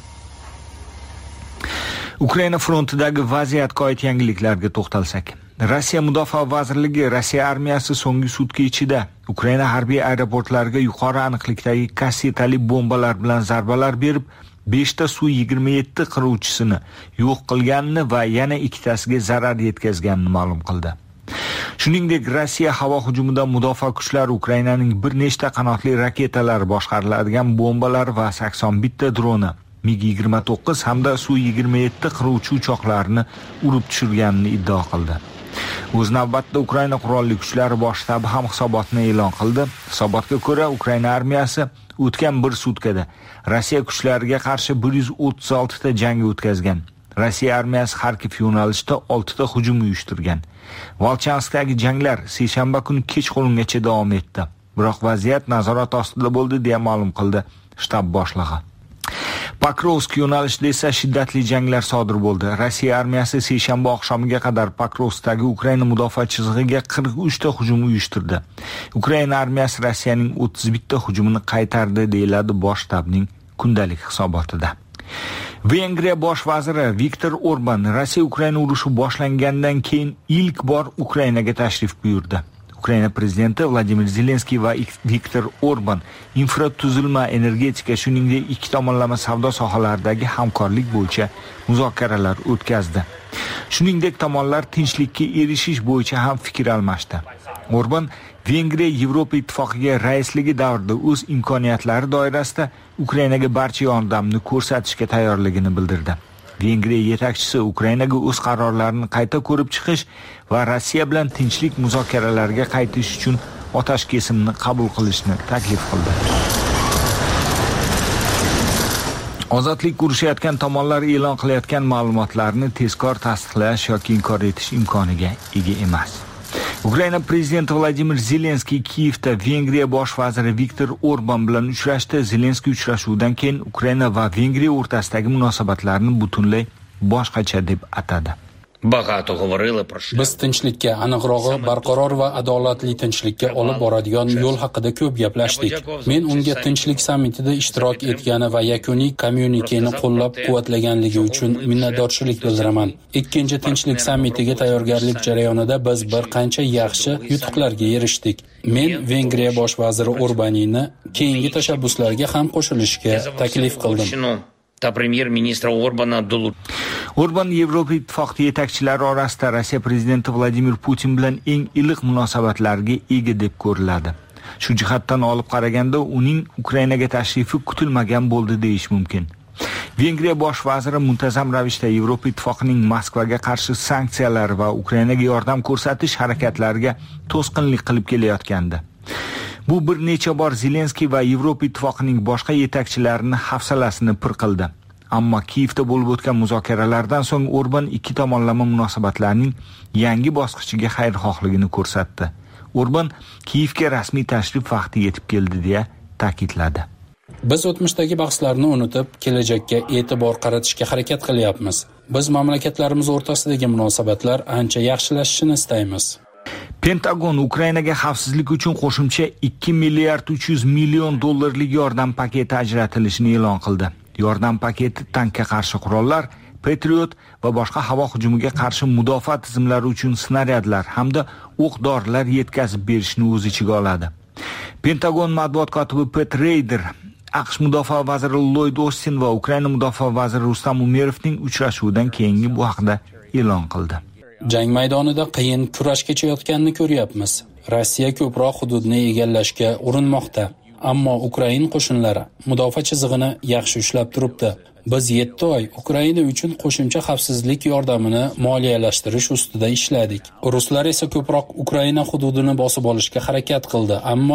F: Ukraina frontidagi vaziyatga oid yangiliklarga to'xtalsak. Rossiya Mudofaa vazirligi Rossiya armiyasi so'nggi sutka ichida Ukraina harbiy aeroportlariga yuqori aniqlikdagi kassetali bombalar bilan zarbalar berib, beshta Su yigirma yetti qiruvchisini yo'q qilganini va yana ikkitasiga zarar yetkazganini ma'lum qildi. Shuningdek, Rossiya havo hujumida mudofaa kuchlari Ukrainaning bir nechta qanotli raketalar boshqariladigan bombalar va sakson bitta droni, mig yigirma to'qqiz hamda Su yigirma yetti qiruvchi uchoqlarini urib tushirganini iddao qildi. O'z navbatida Ukraina qurolli kuchlari bosh shtabi ham hisobotni e'lon qildi. Hisobotga ko'ra, Ukraina armiyasi o'tgan bir sutkada Rossiya kuchlariga qarshi bir yuz o'ttiz olti ta jang o'tkazgan. Rossiya armiyasi Xarkiv yo'nalishida olti ta hujum uyushtirgan. Volchanskdagi janglar seshanba kuni kechqurungacha davom etdi. Biroq vaziyat nazorat ostida bo'ldi deya ma'lum qildi shtab boshlig'i. Pokrovsk yo'nalishida esa shiddatli janglar sodir bo'ldi. Rossiya armiyasi seshanba oqshomiga qadar Pokrovskdagi Ukraina mudofaa chizig'iga qirq uch ta hujum uyushtirdi. Ukraina armiyasi Rossiyaning o'ttiz bitta hujumini qaytardi, deyiladi bosh shtabning kundalik hisobotida. Vengriya bosh vaziri Viktor Orban Rossiya Ukraina urushi boshlangandan keyin ilk bor Ukrainaga tashrif buyurdi. Ukraina prezidenti Vladimir Zelenskiy va Viktor Orban infratuzilma, energetika, shuningdek ikki tomonlama savdo sohalaridagi hamkorlik bo'yicha muzokaralar o'tkazdi. Shuningdek, tomonlar tinchlikka erishish bo'yicha ham fikr almashdi. Orban Vengriya Yevropa Ittifoqiga raisligi davrida o'z imkoniyatlari doirasida Ukrainaga barcha yordamni ko'rsatishga tayyorligini bildirdi. Vengriya yetakchisi Ukrainaga o'z qarorlarini qayta ko'rib chiqish va Rossiya bilan tinchlik muzokaralariga qaytish uchun otash kesimni qabul qilishni taklif qildi. Ozodlik urushayotgan tomonlar e'lon qilayotgan ma'lumotlarni tezkor tasdiqlash yoki inkor etish imkoniga ega emas. Ukraina prezidenti Vladimir Zelenskiy Kiyevda Vengriya bosh vaziri Viktor Orban bilan uchrashdi. Zelenskiy uchrashuvdan keyin Ukraina va Vengriya o'rtasidagi munosabatlarni butunlay boshqacha deb atadi.
G: Biz tinchlikka, aniqrog'i barqaror va adolatli tinchlikka olib boradigan yo'l haqida ko'p gaplashdik. Men unga tinchlik sammitida ishtirok etgani va yakuniy kommunikeni qo'llab-quvvatlaganligi uchun minnatdorchilik bildiraman. Ikkinchi tinchlik sammitiga tayyorgarlik jarayonida biz bir qancha yaxshi yutuqlarga erishdik. Men Vengriya bosh vaziri Orbanini keyingi tashabbuslarga ham qo'shilishga taklif qildim.
F: Orban Yevropa Ittifoqi yetakchilari orasida Rossiya prezidenti Vladimir Putin bilan eng iliq munosabatlarga ega deb ko'riladi. Shu jihatdan olib qaraganda uning Ukrainaga tashrifi kutilmagan bo'ldi deyish mumkin. Vengriya bosh vaziri muntazam ravishda Yevropa Ittifoqining Moskvaga qarshi sanksiyalar va Ukrainaga yordam ko'rsatish harakatlariga to'sqinlik qilib kelayotgandi. Bu bir necha bor Zelenskiy va Yevropa Ittifoqining boshqa yetakchilarini hafsalasini pir qildi. Ammo Kiyevda bo'lib o'tgan muzokaralardan so'ng Orban ikki tomonlama munosabatlarning yangi bosqichiga xayrixohligini ko'rsatdi. Orban Kiyevga rasmiy tashrif vaqti yetib keldi deya ta'kidladi.
G: Biz o'tmishdagi bahslarni unutib, kelajakka e'tibor qaratishga harakat qilyapmiz. Biz mamlakatlarimiz o'rtasidagi munosabatlar ancha yaxshilashishini istaymiz.
F: Pentagon Ukrainaga xavfsizlik uchun qo'shimcha ikki milliard uch yuz million dollarlik yordam paketi ajratilishini e'lon qildi. Yordam paketi tankga qarshi qurollar, Patriot va boshqa havo hujumiga qarshi mudofaa tizimlari uchun snaryadlar hamda o'q-dorilar yetkazib berishni o'z ichiga oladi. Pentagon matbuot kotibi Pat Ryder AQSh mudofaa vaziri Lloyd Austin va Ukraina mudofaa vaziri Rustam Umerovning uchrashuvidan keyingi bu haqda e'lon qildi.
G: Jang maydonida qiyin kurash kechayotganini ko'ryapmiz. Rossiya ko'proq hududni egallashga urinmoqda, ammo Ukraina qo'shinlari mudofaa chizig'ini yaxshi ushlab turibdi. Biz yetti oy Ukraina uchun qo'shimcha xavfsizlik yordamini moliyalashtirish ustida ishladik. Ruslar esa ko'proq Ukraina hududini bosib olishga harakat qildi, ammo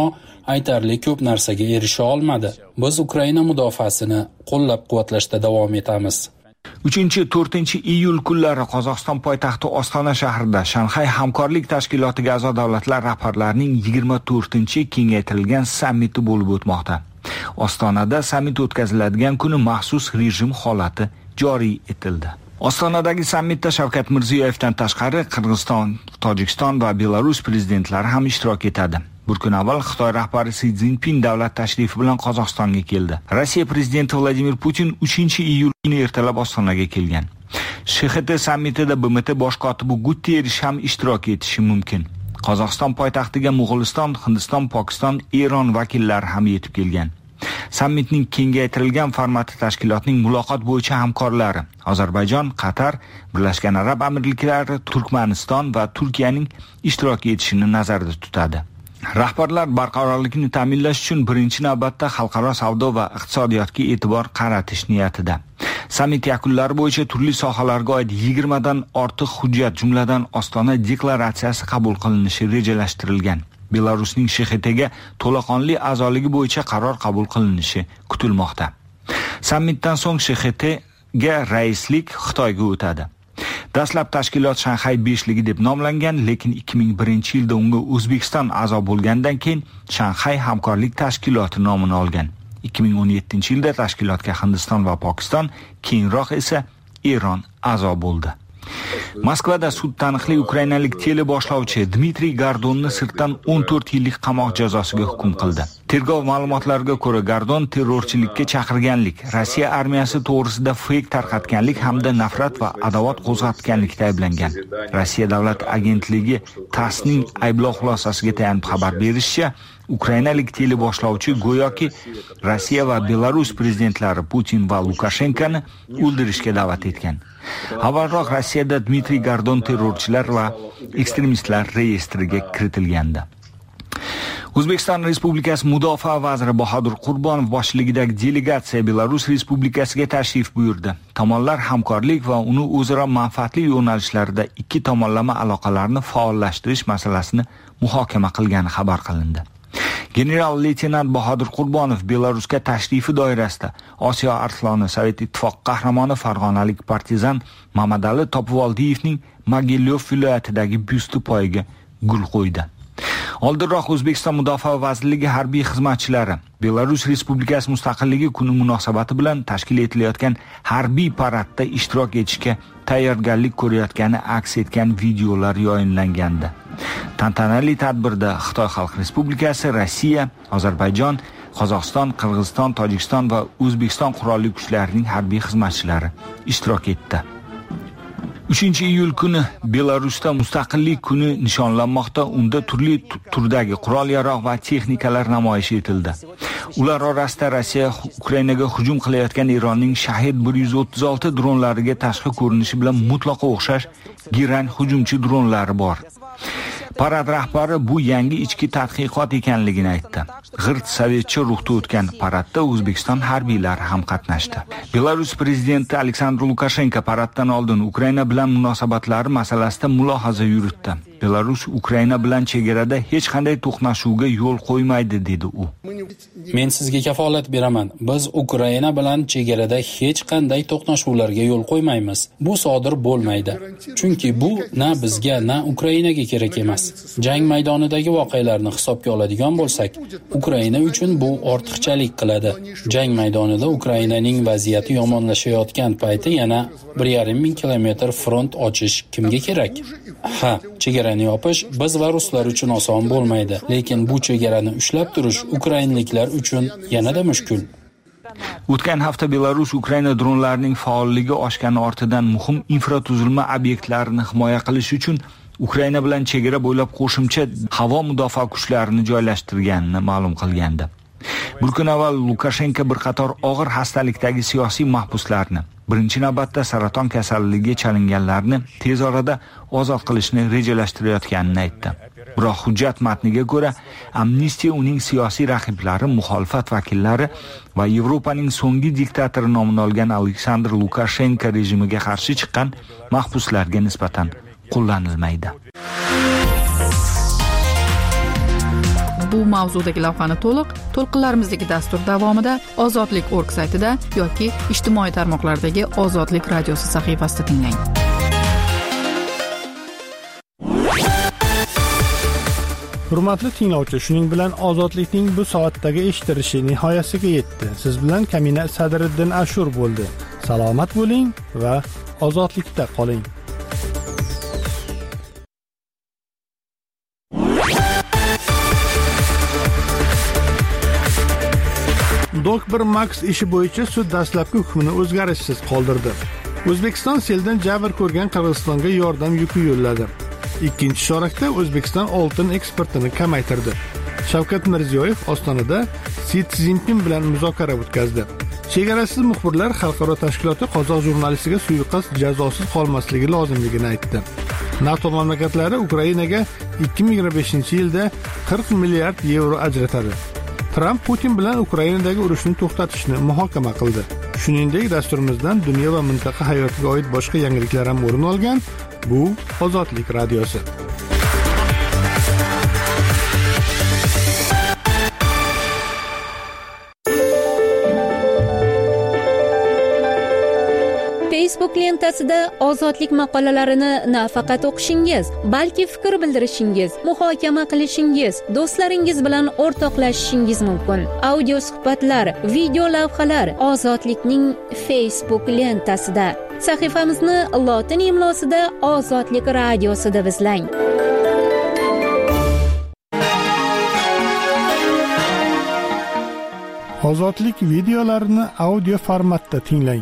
G: aytarli ko'p narsaga erisha olmadi. Biz Ukraina mudofaasini qo'llab-quvvatlashda davom etamiz.
F: uchinchi to'rtinchi iyul kunlari Qozog'iston poytaxti Ostona shahrida Shanxay hamkorlik tashkilotiga a'zo davlatlar rahbarlarining yigirma to'rtinchi kengaytirilgan sammiti bo'lib o'tmoqda. Ostonada sammit o'tkaziladigan kuni maxsus rejim holati joriy etildi. Ostonadagi sammitda Shavkat Mirziyoyevdan tashqari Qirg'iziston, Tojikiston va Belarus prezidentlari ham ishtirok etadi. Bir kun avval Xitoy rahbari Si Szinpin davlat tashrifi bilan Qozog'istonga keldi. Rossiya prezidenti Vladimir Putin uchinchi iyul kuni ertalab Ostonaga kelgan. Sh X T sammitida B M T bosh kotibi Guterrish ham ishtirok etishi mumkin. Qozog'iston poytaxtiga Mo'g'uliston, Hindiston, Pokiston, Eron vakillari ham yetib kelgan. Sammitning kengaytirilgan formati tashkilotning muloqot bo'yicha hamkorlari Ozarbayjon, Qatar, Birlashgan Arab Amirliklari, Turkmaniston va Turkiyaning ishtirok etishini nazarda tutadi. Rahbarlar barqarorlikni ta'minlash uchun birinchi navbatda xalqaro savdo va iqtisodiyotga e'tibor qaratish niyatida. Sammit yakunlari bo'yicha turli sohalarga oid yigirma dan ortiq hujjat, jumladan Ostona deklaratsiyasi qabul qilinishi rejalashtirilgan. Belarusning Sh X Tga to'laqonli a'zoligi bo'yicha qaror qabul qilinishi kutilmoqda. Sammitdan so'ng Sh X Tga raislik Xitoyga o'tadi. Dastlab tashkilot Shanxay beshligi deb nomlangan, lekin ikki ming birinchi yilda unga O'zbekiston a'zo bo'lgandan keyin Shanxay hamkorlik tashkiloti nomini olgan. ikki ming o'n yettinchi yilda tashkilotga Hindiston va Pokiston, keyinroq esa Eron a'zo bo'ldi. Moskvada sud taniqli ukrainalik teleboshlovchi Dmitriy Gardonni sirtdan o'n to'rt yillik qamoq jazosiga hukm qildi. Tergov ma'lumotlariga ko'ra, Gardon terrorchilikka chaqirganlik, Rossiya armiyasi to'g'risida feyk tarqatganlik hamda nafrat va adovat qo'zg'atganlikda ayblangan. Rossiya davlat agentligi TASSning ayblov xulosasiga tayanib xabar berishicha, ukrainalik teleboshlovchi go'yoki Rossiya va Belarus prezidentlari Putin va Lukashenkoni o'ldirishga da'vat etgan. Avvalroq Rossiyada Dmitriy Gardon terrorchilar va ekstremistlar reyestriga kiritilgandi. O'zbekiston Respublikasi Mudofaa vaziri Bahodir Qurbonov boshchiligidagi delegatsiya Belarus Respublikasiga tashrif buyurdi. Tomonlar hamkorlik va uni o'zaro manfaatli yo'nalishlarda ikki tomonlama aloqalarni faollashtirish masalasini muhokama qilgani xabar qilindi. General-leytenant Bahodir Qurbonov Belarusga tashrifi doirasida Osiyo Arsloni Sovet Ittifoqi qahramoni farg'onalik partizan Mamadali Topivoldiyevning Mogilyof viloyatidagi byusti poyiga gul qo'ydi. Oldinroq O'zbekiston Mudofaa vazirligi harbiy xizmatchilari Belarus Respublikasi mustaqilligi kuni munosabati bilan tashkil etilayotgan harbiy paradda ishtirok etishga tayyorgarlik ko'rayotgani aks etgan videolar yayınlangandi. Tantanali tadbirda Xitoy Xalq Respublikasi, Rossiya, Ozarbayjon, Qozog'iston, Qirg'iziston, Tojikiston va O'zbekiston qurolli kuchlarining harbiy xizmatchilari ishtirok etdi. uchinchi iyul kuni Belarusda mustaqillik kuni nishonlanmoqda. Unda turli turdagi qurol-yarog' va texnikalar namoyish etildi. Ular orasida Rossiya Ukrainaga hujum qilayotgan Eronning Shahid bir yuz o'ttiz olti dronlariga tashqi ko'rinishi bilan mutlaqo o'xshash Giran hujumchi dronlari bor. Parad rahbari bu yangi ichki tadqiqot ekanligini aytdi. G'irt sovetcha ruhda o'tgan paradda O'zbekiston harbiylari ham qatnashdi. Belarus prezidenti Aleksandr Lukashenko paraddan oldin Ukraina bilan munosabatlari masalasida mulohaza yuritdi. Belarus Ukraina bilan chegarada hech qanday to'qnashuvga yo'l qo'ymaydi dedi u.
G: Men sizga kafolat beraman. Biz Ukraina bilan chegarada hech qanday to'qnashuvlarga yo'l qo'ymaymiz. Bu sodir bo'lmaydi. Chunki bu na bizga, na Ukrainaga kerak emas. Jang maydonidagi voqealarni hisobga oladigan bo'lsak, Ukraina uchun bu ortiqchalik qiladi. Jang maydonida Ukrainaning vaziyati yomonlashayotgan payti yana bir yarim ming kilometr front ochish kimga kerak? Ha, chegarani yopish biz va ruslar uchun oson bo'lmaydi, lekin bu chegarani ushlab turish ukrainliklar uchun yanada mushkul.
F: O'tgan hafta Belarus Ukraina dronlarining faolligi oshgani ortidan muhim infratuzilma obyektlarini himoya qilish uchun Ukraina bilan chegara bo'ylab qo'shimcha havo mudofaa kuchlarini joylashtirganini ma'lum qilgandi. Bir kun avval Lukashenko bir qator og'ir xastalikdagi siyosiy mahbuslarni, birinchi navbatda saraton kasalligiga chalinganlarni tez orada ozod qilishni rejalashtirayotganini aytdi. Biroq hujjat matniga ko'ra, amnistiya uning siyosiy raqiblari, muxolifat vakillari va Yevropaning so'nggi diktatori nomini olgan Aleksandr Lukashenko rejimiga qarshi chiqqan mahbuslarga nisbatan qo'llanilmaydi.
B: Bu mavzudagi lavhani to'liq to'lqinlarimizdagi dastur davomida Ozodlik org saytida yoki ijtimoiy tarmoqlardagi Ozodlik radiosi sahifasida tinglang.
A: Hurmatli tinglovchi, shuning bilan Ozodlikning bu soatdagi eshitilishi nihoyasiga yetdi. Siz bilan Kamina Sadriddin Ashur bo'ldi. Salomat bo'ling va ozodlikda qoling. Dok bir Max ishi bo'yicha sud dastlabki hukmini o'zgarishsiz qoldirdi. O'zbekiston seldan jabr ko'rgan Qirg'izistonga yordam yuki yo'lladi. Ikkinchi chorakda O'zbekiston oltin eksportini kamaytirdi. Shavkat Mirziyoyev Ostonada Si Szinpin bilan muzokara o'tkazdi. Chegarasiz muxbirlar xalqaro tashkiloti qozoq jurnalistiga suiqasd jazosiz qolmasligi lozimligini aytdi. NATO mamlakatlari Ukrainaga ikki ming yigirma beshinchi yilda qirq milliard yevro ajratadi. Tramp Putin bilan Ukrainadagi urushni to'xtatishni muhokama qildi. Shuningdek, dasturimizdan dunyo va mintaqa hayotiga oid boshqa yangiliklar ham o'rin olgan. Bu Ozodlik radiosi.
H: Facebook lentasida Ozodlik maqolalarini nafaqat o'qishingiz, balki fikr bildirishingiz, muhokama qilishingiz, do'stlaringiz bilan o'rtoqlashishingiz mumkin. Audio suhbatlar, video lavhalar Ozodlikning Facebook lentasida. Sahifamizni lotin imlosida Ozodlik radiosi deb izlang.
A: Ozodlik videolarini audio formatda tinglang.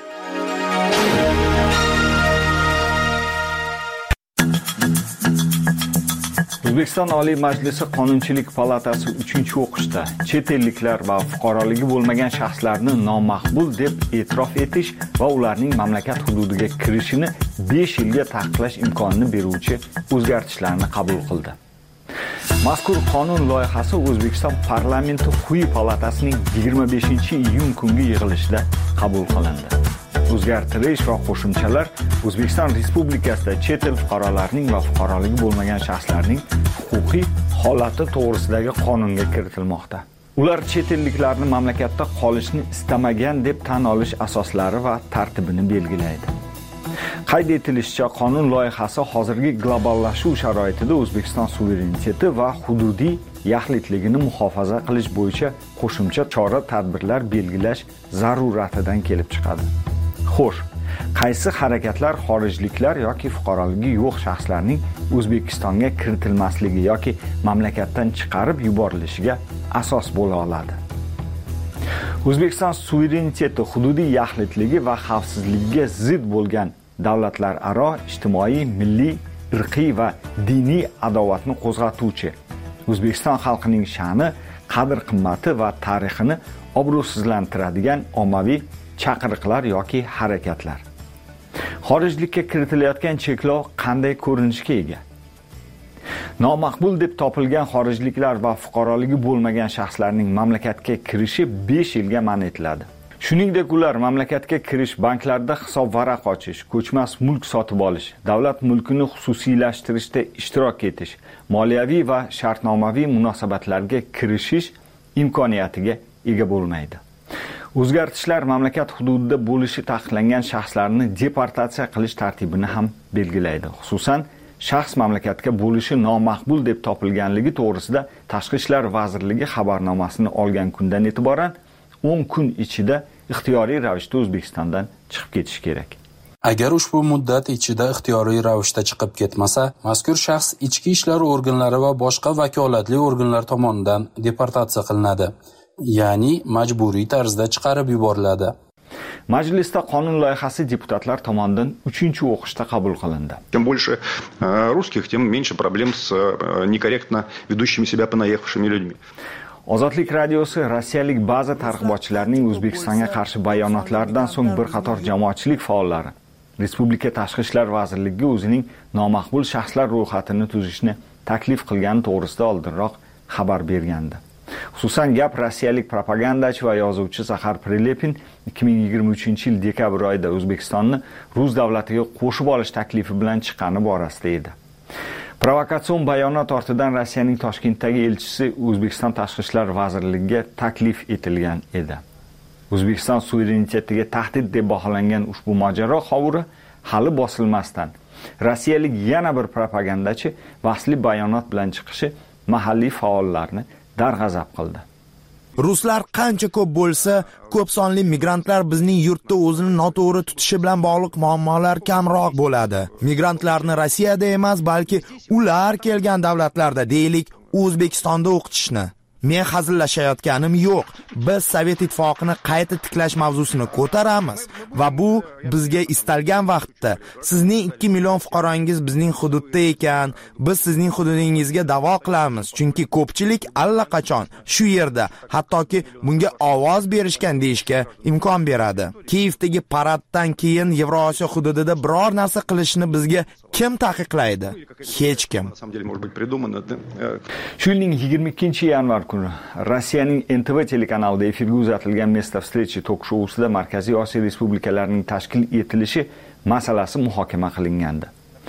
F: O'zbekiston Oliy Majlisi Qonunchilik palatasi uchinchi o'qishda chet elliklar va fuqaroligi bo'lmagan shaxslarni nomaqbul deb e'tirof etish va ularning mamlakat hududiga kirishini besh yilga taqiqlash imkonini beruvchi o'zgartishlarni qabul qildi. Mazkur qonun loyihasi O'zbekiston parlamenti Quyi palatasining yigirma beshinchi iyun kungi yig'ilishida qabul qilindi. O'zgartirish va qo'shimchalar O'zbekiston Respublikasida chet el fuqarolarining va fuqaroligi bo'lmagan shaxslarning huquqiy holati to'g'risidagi qonunga kiritilmoqda. Ular chet elliklarni mamlakatda qolishni istamagan deb tan olish asoslari va tartibini belgilaydi. Qayd etilishicha, qonun loyihasi hozirgi globallashuv sharoitida O'zbekiston suvereniteti va hududiy yaxlitligini muhofaza qilish bo'yicha qo'shimcha chora-tadbirlar belgilash zaruratidan kelib chiqadi. Xo'sh, qaysi harakatlar xorijliklar yoki fuqaroligi yo'q shaxslarning O'zbekistonga kiritilmasligi yoki mamlakatdan chiqarib yuborilishiga asos bo'la oladi? O'zbekiston suvereniteti, hududiy yaxlitligi va xavfsizligiga zid bo'lgan davlatlararo ijtimoiy, milliy, irqiy va diniy adovatni qo'zg'atuvchi, O'zbekiston xalqining sha'ni, qadr-qimmati va tarixini obro'sizlantiradigan ommaviy chaqiriqlar yoki harakatlar. Xorijlikka kiritilayotgan cheklov qanday ko'rinishga ega? Nomaqbul deb topilgan xorijliklar va fuqaroligi bo'lmagan shaxslarning mamlakatga kirishi besh yilga man etiladi. Shuningdek, ular mamlakatga kirish, banklarda hisob varaq ochish, ko'chmas mulk sotib olish, davlat mulkini xususiylashtirishda ishtirok etish, moliyaviy va shartnomaviy munosabatlarga kirishish imkoniyatiga ega bo'lmaydi. O'zgartishlar mamlakat hududida bo'lishi taqiqlangan shaxslarni deportatsiya qilish tartibini ham belgilaydi. Xususan, shaxs mamlakatga bo'lishi nomaqbul deb topilganligi to'g'risida Tashqi ishlar vazirligi xabarnomasini olgan kundan e'tiboran o'n kun ichida ixtiyoriy ravishda O'zbekistondan chiqib ketish kerak.
G: Agar ushbu muddat ichida ixtiyoriy ravishda chiqib ketmasa, mazkur shaxs ichki ishlar organlari va boshqa vakolatli organlar tomonidan deportatsiya qilinadi, ya'ni majburiy tarzda chiqarib yuboriladi.
F: Majlisda qonun loyihasi deputatlar tomonidan uchinchi o'qishda qabul qilindi.
I: Чем больше русских, тем меньше проблем с некорректно ведущими себя понаехавшими людьми.
F: Ozodlik radiosi rossiyalik ba'zi targ'ibotchilarning O'zbekistonga qarshi bayonotlaridan so'ng bir qator jamoatchilik faollari Respublika Tashqi ishlar vazirligiga o'zining nomaqbul shaxslar ro'yxatini tuzishni taklif qilgani to'g'risida oldinroq xabar bergandi. Xususan, gap rossiyalik propagandachi va yozuvchi Zahar Prilepin ikki ming yigirma uchinchi yil dekabr oyida O'zbekistonni Rus davlatiga qo'shib olish taklifi bilan chiqqani borasida edi. Provokatsion bayonot ortidan Rossiyaning Toshkentdagi elchisi O'zbekiston Tashqi ishlar vazirligiga taklif etilgan edi. O'zbekiston suverenitetiga tahdid deb baholangan ushbu mojaro hovuri hali bosilmasdan rossiyalik yana bir propagandachi bahsli bayonot bilan chiqishi mahalliy faollarni darg'azab qildi.
J: Ruslar qancha ko'p bo'lsa, ko'p sonli migrantlar bizning yurtda o'zini noto'g'ri tutishi bilan bog'liq muammolar kamroq bo'ladi. Migrantlarni Rossiyada emas, balki ular kelgan davlatlarda, deylik, O'zbekistonda o'qitishni. Men hazillashayotganim yo'q. Biz Sovet ittifoqini qayta tiklash mavzusini ko'taramiz va bu bizga istalgan vaqtda sizning ikki million fuqarongiz bizning hududda ekan, biz sizning hududingizga da'vo qilamiz, chunki ko'pchilik allaqachon shu yerda, hattoki bunga ovoz berishgan deyishga imkon beradi. Kiyevdagi paraddan keyin Yevrosiyo hududida biror narsa qilishni bizga kim taqiqlaydi? Hech kim.
F: Shu yilning yigirma ikkinchi yanvar kuni Rossiyaning N T V telekanalida efirga uzatilgan Место встречи tok-shousida Markaziy Osiyo respublikalarining tashkil etilishi masalasi muhokama qilingandi.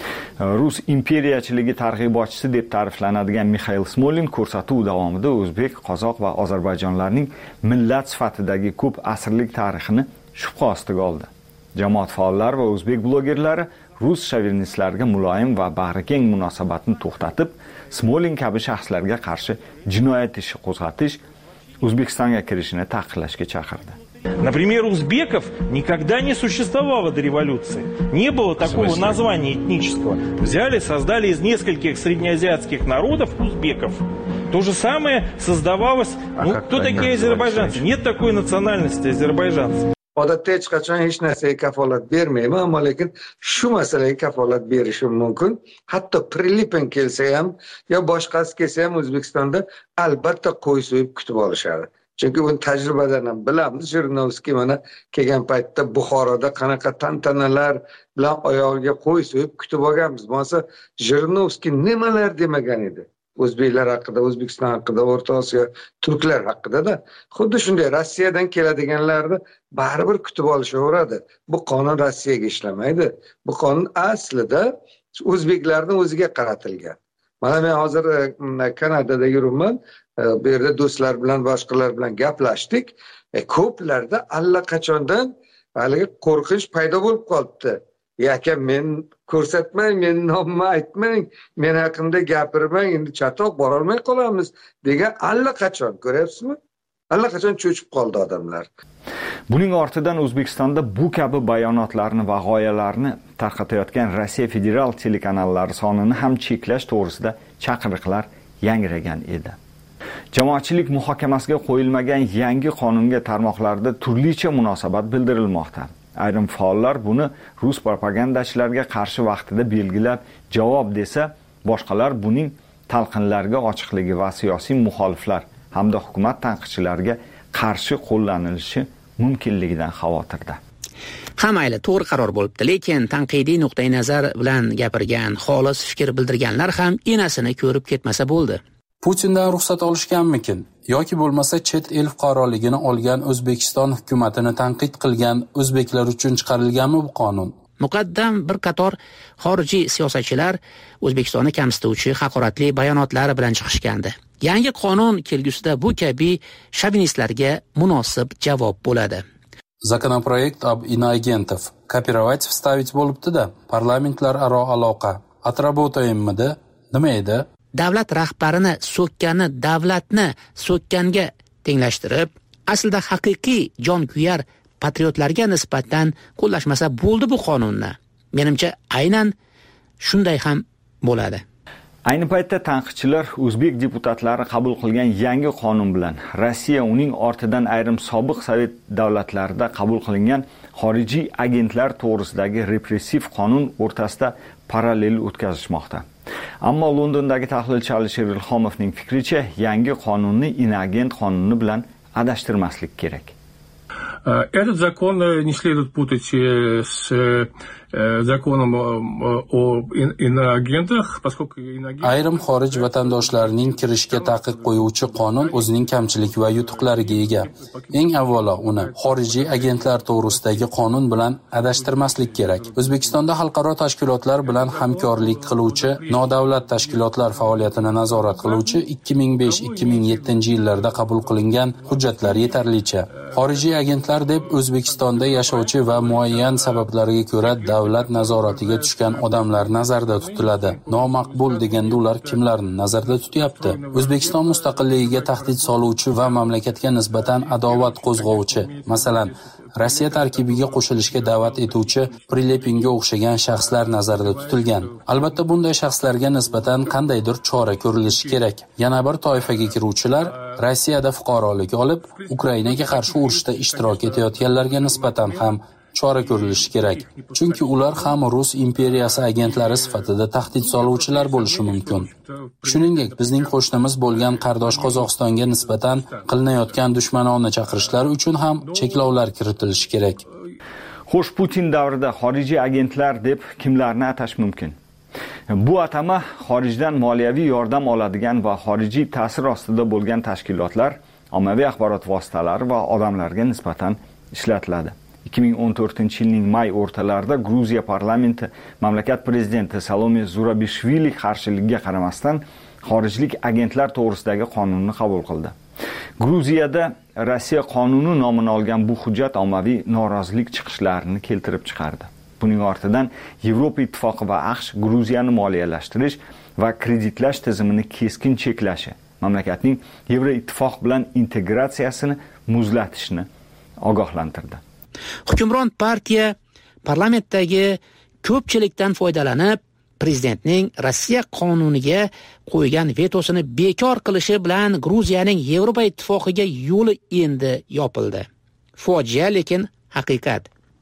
F: Rus imperiyachiligi targ'ibotchisi deb ta'riflanadigan Mikhail Smolin ko'rsatuv davomida o'zbek, qozoq va ozarbayjonlarning millat sifatidagi ko'p asrlik tarixini shubha ostiga oldi. Jamoat faollari va o'zbek blogerlari rus shovinistlariga muloyim va bag'rikeng munosabatni to'xtatib, Smolin kabi shaxslarga qarshi jinoyat ishi qo'zg'atish, O'zbekistonga kirishini taqiqlashga chaqirdi.
K: Например, узбеков никогда не существовало до революции. Не было такого названия этнического. Взяли, создали из нескольких среднеазиатских народов узбеков. То же самое создавалось... А ну, кто такие азербайджанцы? Нет такой национальности азербайджанцев.
L: Odatda hech qachon hech narsaga kafolat bermayman, ammo lekin shu masalaga kafolat berishim mumkin. Hatto Prilipen kelsa ham, yo boshqasi kelsa ham O'zbekistonda albatta qo'y so'yib kutib olishadi. Chunki bu tajribadan ham bilamiz. Jirinovskiy mana kelgan paytda Buxoroda qanaqa tantanalar bilan oyog'iga qo'y so'yib kutib olganmiz. Bo'lsa Jirinovskiy nimalar demagan edi. O'zbeklar haqida, O'zbekiston haqida, O'rta Osiyo turklar haqida-da. Xuddi shunday Rossiyadan keladiganlarni baribir kutib olishaveradi. Bu qonun Rossiyaga ishlamaydi. Bu qonun aslida o'zbeklarning o'ziga qaratilgan. Mana men hozir Kanadada yuribman. Bu yerda do'stlar bilan, boshqalar bilan gaplashdik. E, ko'plarda allaqachondan haligi qo'rqinch paydo bo'lib qolibdi. Yaka men ko'rsatmang, men nomimni aytmang, men haqimda gapirmang, endi chatoq bora olmay qolamiz degan allaqachon, ko'ryapsizmi? Allaqachon cho'chib qoldi odamlar.
F: Buning ortidan O'zbekistonda bu kabi bayonotlarni va g'oyalarni tarqatayotgan Rossiya federal telekanallari sonini ham cheklash to'g'risida chaqiriqlar yangragan edi. Jamoatchilik muhokamasiga qo'yilmagan yangi qonunga tarmoqlarda turlicha munosabat bildirilmoqda. Ayrim faollar buni rus propagandachilariga qarshi vaqtida belgilab javob desa, boshqalar buning talqinlarga ochiqligi va siyosiy muxoliflar hamda hukumat tanqidchilariga qarshi qo'llanilishi mumkinligidan xavotirda.
M: Ha mayli, to'g'ri qaror bo'libdi, lekin tanqidiy nuqtai nazar bilan gapirgan, xolis fikr bildirganlar ham enasini ko'rib ketmasa bo'ldi.
G: Putindan ruxsat olishganmikin yoki bo'lmasa chet el fuqaroligini olgan O'zbekiston hukumatini tanqid qilgan o'zbeklar uchun chiqarilganmi bu qonun?
M: Muqaddam bir qator xorijiy siyosatchilar O'zbekistonni kamsituvchi haqoratli bayonotlari bilan chiqishgandi. Yangi qonun kelgusida bu kabi shovinistlarga munosib javob bo'ladi.
G: Законопроект об иноагентов копировать вставить bo'libdi-da, parlamentlararo aloqa отработаемmi-da, nima edi?
M: Davlat rahbarini so'kkani davlatni so'kkanga tenglashtirib, aslida haqiqiy jonkuyar patriotlarga nisbatan qo'llashmasa bo'ldi bu qonunni. Menimcha aynan shunday ham bo'ladi.
F: Ayni paytda tanqidchilar o'zbek deputatlari qabul qilgan yangi qonun bilan Rossiya uning ortidan ayrim sobiq Sovet davlatlarida qabul qilingan xorijiy agentlar to'g'risidagi repressiv qonun o'rtasida parallel o'tkazishmoqda. Ammo Londondagi tahlilchi Alisher Ilhomovning fikricha, yangi qonunni inagent qonuni bilan adashtirmaslik kerak.
N: Этот закон не следует путать с законом о иноагентах, поскольку иноагент...
G: Ayrim xorij vatandoshlarining kirishga taqiq qo'yuvchi qonun o'zining kamchilik va yutuqlariga ega. Eng avvalo uni xorijiy agentlar to'g'risidagi qonun bilan adashtirmaslik kerak. O'zbekistonda xalqaro tashkilotlar bilan hamkorlik qiluvchi nodavlat tashkilotlar faoliyatini nazorat qiluvchi ikki ming besh ikki ming yettinchi yillarda qabul qilingan hujjatlar yetarlicha. Xorijiy agentlar deb O'zbekistonda yashovchi va muayyan sabablarga ko'ra davlat nazoratiga tushgan odamlar nazarda tutiladi. Nomaqbul deganda ular kimlarni nazarda tutyapti? O'zbekiston mustaqilligiga tahdid soluvchi va mamlakatga nisbatan adovat qo'zg'ovchi, masalan, Rossiya tarkibiga qo'shilishga da'vat etuvchi Prilepinga o'xshagan shaxslar nazarda tutilgan. Albatta bunday shaxslarga nisbatan qandaydir chora ko'rilishi kerak. Yana bir toifaga kiruvchilar Rossiyada fuqarolik olib, Ukrainaga qarshi urushda ishtirok etayotganlarga nisbatan ham chora ko'rilishi kerak. Chunki ular ham Rus imperiyasi agentlari sifatida tahdid soluvchilar bo'lishi mumkin. Shuningdek, bizning qo'shnimiz bo'lgan qardosh Qozog'istonga nisbatan qilinayotgan dushmanona chaqirishlar uchun ham cheklovlar kiritilishi kerak.
F: Xo'sh, Putin davrida xorijiy agentlar deb kimlarni atash mumkin? Bu atama xorijdan moliyaviy yordam oladigan va xorijiy ta'sir ostida bo'lgan tashkilotlar, ommaviy axborot vositalari va odamlarga nisbatan ishlatiladi. ikki ming o'n to'rtinchi yilning may o'rtalarida Gruziya parlamenti mamlakat prezidenti Salome Zurabishvili qarshiligiga qaramasdan xorijlik agentlar to'g'risidagi qonunni qabul qildi. Gruziyada Rossiya qonuni nomini olgan bu hujjat ommaviy norozilik chiqishlarini keltirib chiqardi. Buning ortidan Yevropa ittifoqi va AQSh Gruziyani moliyalashtirish va kreditlash tizimini keskin cheklashi, mamlakatning Yevroittifoq bilan integratsiyasini muzlatishni ogohlantirdi.
M: Hukmron partiya parlamentdagi ko'pchilikdan foydalanib, prezidentning Rossiya qonuniga qo'ygan vetosini bekor qilishi bilan Gruziyaning Yevropa ittifoqiga yo'li endi yopildi. Fojia, lekin haqiqat.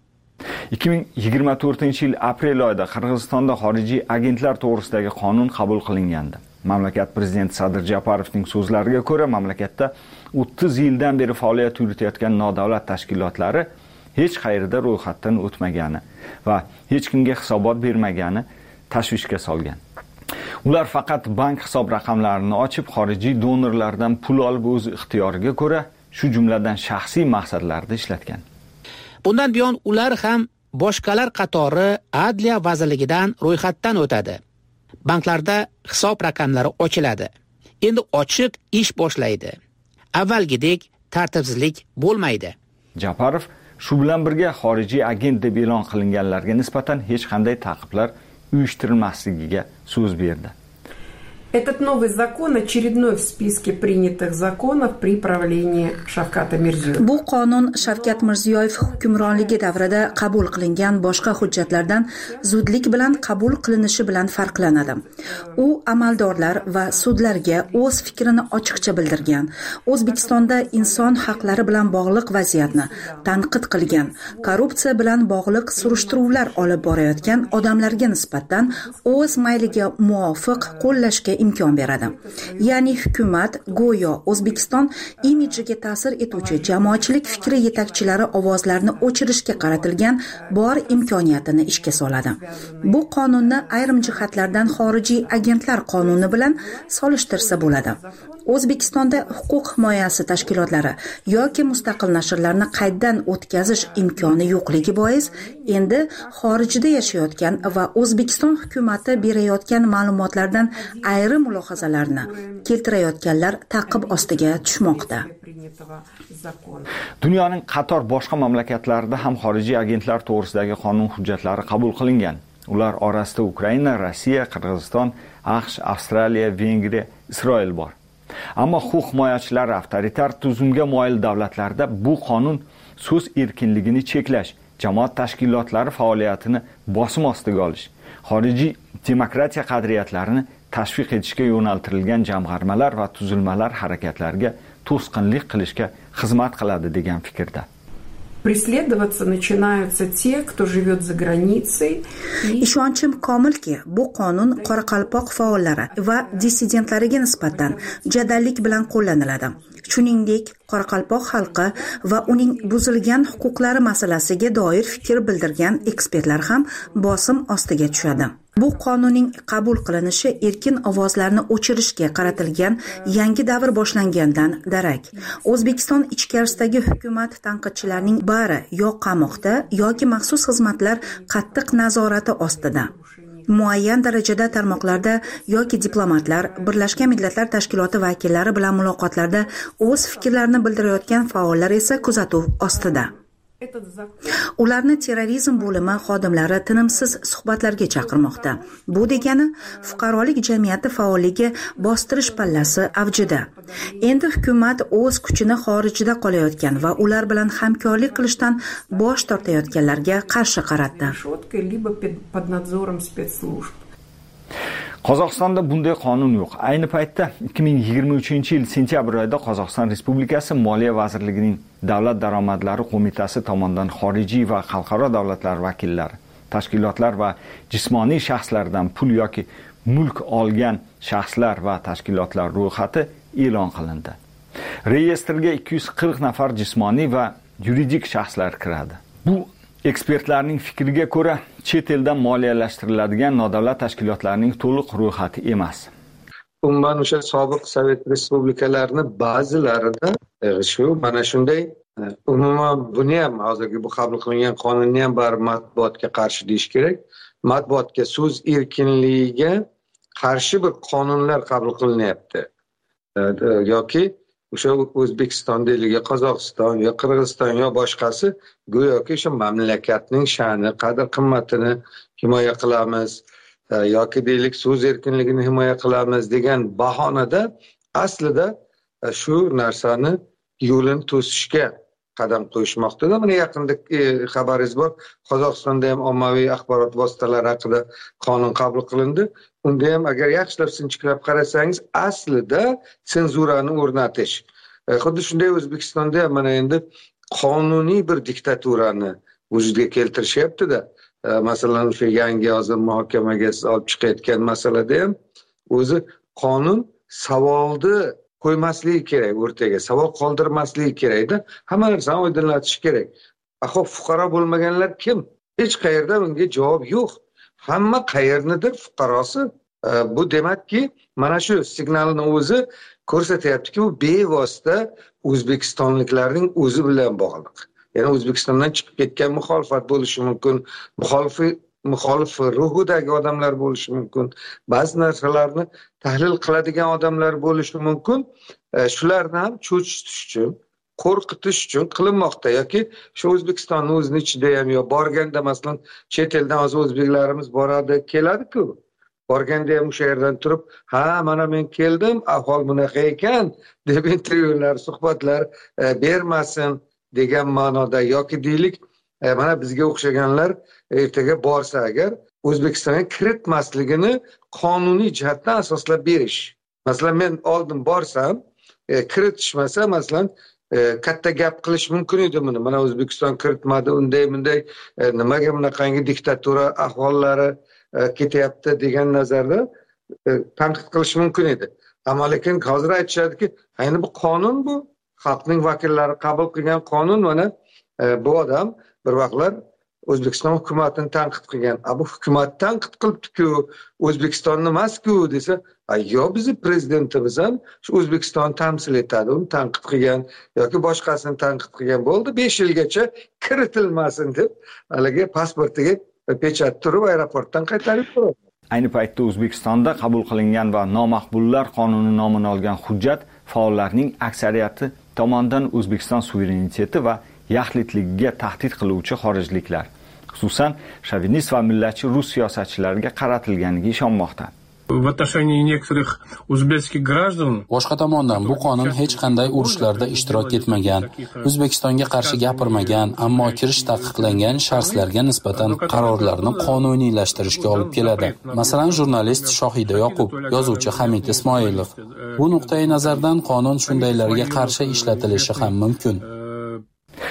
F: ikki ming yigirma to'rtinchi yil aprel oyida Qirg'izistonda xorijiy agentlar to'g'risidagi qonun qabul qilingandi. Mamlakat prezidenti Sadir Japarovning so'zlariga ko'ra, mamlakatda o'ttiz yildan beri faoliyat yuritayotgan nodavlat tashkilotlari hech qayerda ro'yxatdan o'tmagani va hech kimga hisobot bermagani tashvishga solgan. Ular faqat bank hisob raqamlarini ochib, xorijiy donorlardan pul olib o'z ixtiyoriga ko'ra, shu jumladan shaxsiy maqsadlarda ishlatgan.
M: Bundan buyon ular ham boshqalar qatori Adliya vazirligidan ro'yxatdan o'tadi. Banklarda hisob raqamlari ochiladi. Endi ochiq ish boshlaydi. Avvalgidek tartibsizlik bo'lmaydi.
F: Japarov shu bilan birga xorijiy agent deb e'lon qilinganlarga nisbatan hech qanday ta'qiblar uyushtirilmasligiga so'z berdi.
O: Этот новый закон очередной в списке принятых законов при правлении Shavkat Mirziyoyev.
D: Bu qonun Shavkat Mirziyoyev hukmronligi davrida qabul qilingan boshqa hujjatlardan zudlik bilan qabul qilinishi bilan farqlanadi. U amaldorlar va sudlarga o'z fikrini ochiqcha bildirgan, O'zbekistonda inson haqlari bilan bog'liq vaziyatni tanqid qilgan, korrupsiya bilan bog'liq surishtiruvlar olib borayotgan odamlarga nisbatan o'z mayliga muvofiq qo'llashga imkon beradi. Ya'ni hukumat go'yo O'zbekiston imidjiga ta'sir etuvchi jamoatchilik fikri yetakchilari ovozlarini o'chirishga qaratilgan bor imkoniyatini ishga soladi. Bu qonunni ayrim jihatlardan xorijiy agentlar qonuni bilan solishtirsa bo'ladi. O'zbekistonda huquq himoyasi tashkilotlari yoki mustaqil nashrlarni qayddan o'tkazish imkoni yo'qligi bois endi xorijda yashayotgan va O'zbekiston hukumati berayotgan ma'lumotlardan ayrim mulohazalarni keltirayotganlar ta'qib ostiga tushmoqda.
F: Dunyoning qator boshqa mamlakatlarida ham xorijiy agentlar to'g'risidagi qonun hujjatlari qabul qilingan. Ular orasida Ukraina, Rossiya, Qirg'iziston, AQSh, Avstraliya, Vengriya, Isroil bor. Ammo huquq himoyachilari avtoritar tuzumga moyil davlatlarda bu qonun so'z erkinligini cheklash, jamoat tashkilotlari faoliyatini bosim ostiga olish, xorijiy demokratiya qadriyatlarini tashviq etishga yo'naltirilgan jamg'armalar va tuzilmalar harakatlariga to'sqinlik qilishga xizmat qiladi degan fikrda.
O: Преследоваться начинаются те, кто живет за границей.
D: Ishonchim komilki, bu qonun qoraqalpoq faollari va dissidentlariga nisbatan jadallik bilan qo'llaniladi. Shuningdek, qoraqalpoq xalqi va uning buzilgan huquqlari masalasiga doir fikr bildirgan ekspertlar ham bosim ostiga tushadi. Bu qonunning qabul qilinishi erkin ovozlarni o'chirishga qaratilgan yangi davr boshlangandan darak. O'zbekiston ichkarisidagi hukumat tanqidchilarining bari yo qamoqda yoki maxsus xizmatlar qattiq nazorati ostida. Muayyan darajada tarmoqlarda yoki diplomatlar, Birlashgan Millatlar Tashkiloti vakillari bilan muloqotlarda o'z fikrlarini bildirayotgan faollar esa kuzatuv ostida. Ularni terrorizm bo'limi xodimlari tinimsiz suhbatlarga chaqirmoqda. Bu degani fuqarolik jamiyati faolligi bostirish pallasi avjida. Endi hukumat o'z kuchini xorijda qolayotgan va ular bilan hamkorlik qilishdan bosh tortayotganlarga qarshi qaratdi.
F: Qozog'istonda bunday qonun yo'q. Ayni paytda ikki ming yigirma uchinchi yil sentyabr oyida Qozog'iston Respublikasi Moliya vazirligining Davlat daromadlari qo'mitasi tomonidan xorijiy va xalqaro davlatlar vakillari, tashkilotlar va jismoniy shaxslardan pul yoki mulk olgan shaxslar va tashkilotlar ro'yxati e'lon qilindi. Reyestrga ikki yuz qirq nafar jismoniy va yuridik shaxslar kiradi. Bu ekspertlarning fikriga ko'ra, chet eldan moliyalashtiriladigan nodavlat tashkilotlarning to'liq ro'yxati emas.
L: Umuman o'sha sobiq Sovet respublikalarining ba'zilarida shu mana shunday umuman buni ham hozirgi bu qabul qilingan qonunni ham bar matbuotga qarshi deyish kerak. Matbuotga so'z erkinligiga qarshi bir qonunlar qabul qilinyapti. Yoki o'sha O'zbekiston deyilgan Qozog'iston yo Qirg'iziston yo boshqasi go'yoki o'sha mamlakatning sha'ni, qadr-qimmatini himoya qilamiz yoki deylik so'z erkinligini himoya qilamiz degan bahonada aslida shu narsani yo'lini to'sishga qadam qo'yishmoqda. Mana yaqinda xabaringiz bor, Qozog'istonda ham ommaviy axborot vositalari haqida qonun qabul qilindi. Unda ham agar yaxshilab sinchiklab qarasangiz, aslida senzurani o'rnatish. Xuddi shunday O'zbekistonda ham mana endi qonuniy bir diktaturani vujudga keltirishyapti-da. Masalan, o'sha yangi hozir muhokamaga olib chiqayotgan masalada ham o'zi qonun savolni qo'ymasligi kerak, o'rtaga savol qoldirmasligi kerak-da. Hamma narsani oydinlatish kerak. Xo'p, fuqaro bo'lmaganlar kim? Hech qayerda bunga javob yo'q. Hamma qayernidir fuqarosi. Bu demakki, mana shu signalni o'zi ko'rsatyaptiki, u bevosita o'zbekistonliklarning o'zi bilan bog'liq. Ya'ni O'zbekistondan chiqib ketgan muxolifat bo'lishi mumkin, muxolif muxolif ruhidagi odamlar bo'lishi mumkin, ba'zi narsalarni tahlil qiladigan odamlar bo'lishi mumkin. Shularni ham cho'chitish uchun, qo'rqitish uchun qilinmoqda yoki shu O'zbekistonning o'zining ichida ham yo borganda masalan chet eldan hozir o'zbeklarimiz boradi, keladi-ku. Borganda ham o'sha yerdan turib, "Ha, mana men keldim, ahvol bunaqa ekan" deb intervyular, suhbatlar bermasin degan ma'noda yoki deylik, mana bizga o'xshaganlar ertaga borsa agar O'zbekistonga kiritmasligini qonuniy jihatdan asoslab berish. Masalan, men oldin borsam, kiritishmasa, masalan, katta gap qilish mumkin edi buni. Mana O'zbekiston kiritmadi, unday bunday nimaga bunaqangi diktatura ahvollari ketyapti degan nazarda tanqid qilish mumkin edi. Ammo lekin hozir aytishadiki, ayni bu qonun bu. Xalqning vakillari qabul qilgan qonun. Mana bu odam bir vaqtlar O'zbekiston hukumatini tanqid qilgan. A bu hukumat tanqid qilibdi-ku, O'zbekistonni emas-ku desa, yo bizni prezidentimiz ham shu O'zbekistonni tamsil etadi, uni tanqid qilgan yoki boshqasini tanqid qilgan bo'ldi, besh yilgacha kiritilmasin deb haligi pasportiga pechat turib aeroportdan qaytarib turadi.
F: Ayni paytda O'zbekistonda qabul qilingan va nomaqbullar qonuni nomini olgan hujjat faollarning aksariyati tomonidan O'zbekiston suvereniteti va yaxlitligiga tahdid qiluvchi xorijliklar, xususan shovinist va millatchi rus siyosatchilariga qaratilganiga ishonmoqda.
N: В отношении некоторых узбекских граждан
G: boshqa tomondan bu qonun hech qanday urushlarda ishtirok etmagan, O'zbekistonga qarshi gapirmagan, ammo kirish taqiqlangan shaxslarga nisbatan qarorlarni qonuniylashtirishga olib keladi. Masalan, jurnalist Shohida Yoqub, yozuvchi Hamid Ismoilov. Bu nuqtai nazardan qonun shundaylarga qarshi ishlatilishi ham mumkin.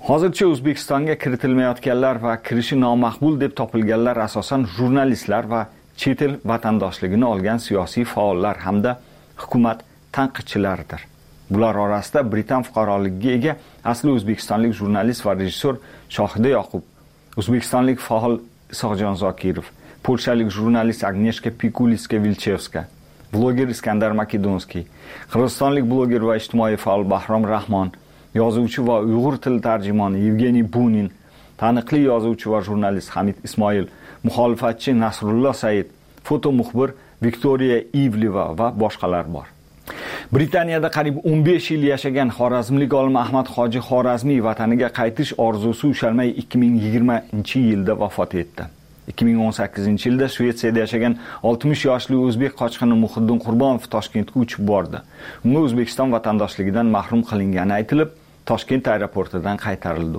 F: Hozircha O'zbekistonga kiritilmayotganlar va kirishi nomaqbul deb topilganlar asosan jurnalistlar va chet el vatandoshligini olgan siyosiy faollar hamda hukumat tanqidchilaridir. Bular orasida Britan fuqaroligiga ega asli o'zbekistonlik jurnalist va rejissyor Shohida Yoqub, o'zbekistonlik faol Isoqjon Zokirov, polshalik jurnalist Agnieszka Pikuliska-Vilchevska, bloger Iskandar Makedonskiy, qirg'izistonlik bloger va ijtimoiy faol Bahrom Rahmon, yozuvchi va uyg'ur tili tarjimoni Yevgeniy Bunin, taniqli yozuvchi va jurnalist Hamid Ismoil, muxolifatchi Nasrullo Said, foto muxbir Viktoriya Ivleva va boshqalar bor. Britaniyada qariyb o'n besh yil yashagan xorazmlik olim Ahmad Hoji Xorazmiy vataniga qaytish orzusi ushalmay ikki ming yigirmanchi yilda vafot etdi. ikki ming o'n sakkizinchi yilda Shvetsiyada yashagan oltmish yoshli o'zbek qochqini Muhiddin Qurbonov Toshkentga uchib bordi. Unga O'zbekiston vatandoshligidan mahrum qilingani aytilib, Toshkent aeroportidan qaytarildi.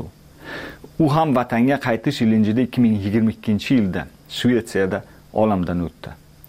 F: U ham vatanga qaytish ilinjida ikki ming yigirma ikkinchi yilda Shvetsiyada olamdan o'tdi.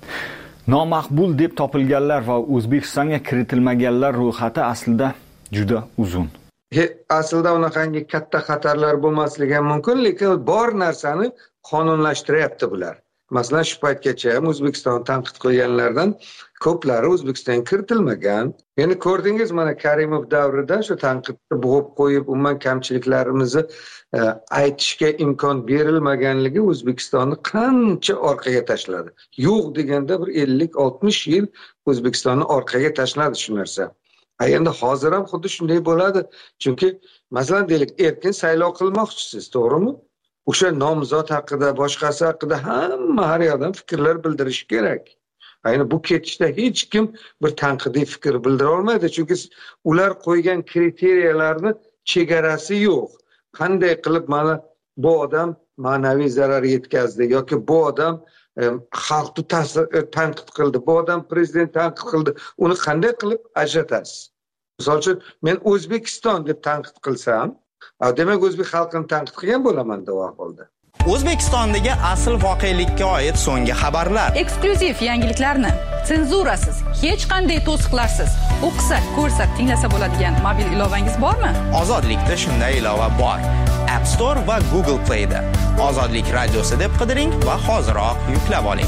F: Nomaqbul deb topilganlar va O'zbekistonga kiritilmaganlar ro'yxati aslida juda uzun.
L: Aslida unaqangi katta xatarlar bo'lmasligi mumkin, lekin bor narsani qonunlashtiryapti bular. Masalan, shu paytgacha O'zbekiston tanqid qilganlardan ko'plari O'zbekistonga kiritilmagan. Ya'ni ko'rdingiz, mana Karimov davrida shu tanqidni bo'g'ib qo'yib, umuman kamchiliklarimizni e, aytishga imkon berilmaganligi O'zbekistonni qancha orqaga tashladi. Yo'q deganda bir ellik oltmish yil O'zbekistonni orqaga tashladi shu narsa. Endi hozir ham xuddi shunday bo'ladi. Chunki masalan deylik, erkin saylov qilmoqchisiz, to'g'rimi? O'sha nomzod haqida, boshqasi haqida hamma har yoqdan fikrlar bildirish kerak. Ayni bu ketishda hech kim bir tanqidiy fikr bildira olmaydi, chunki ular qo'ygan kriteriyalarni chegarasi yo'q. Qanday qilib mana bu odam ma'naviy zarar yetkazdi yoki bu odam e, xalqni tanqid qildi, bu odam prezident tanqid qildi, uni qanday qilib ajratasiz? Misol uchun men O'zbekiston deb tanqid qilsam, demak o'zbek xalqini tanqid qilgan bo'laman bu ahvolda.
P: O'zbekistondagi asl voqelikka oid so'nggi xabarlar,
B: eksklyuziv yangiliklarni senzurasiz, hech qanday to'siqlarsiz o'qisak, ko'rsak, tinglasa bo'ladigan mobil ilovangiz bormi?
P: Ozodlikda shunday ilova bor. App Store va Google Play da Ozodlik radiosi deb qidiring va hoziroq yuklab oling.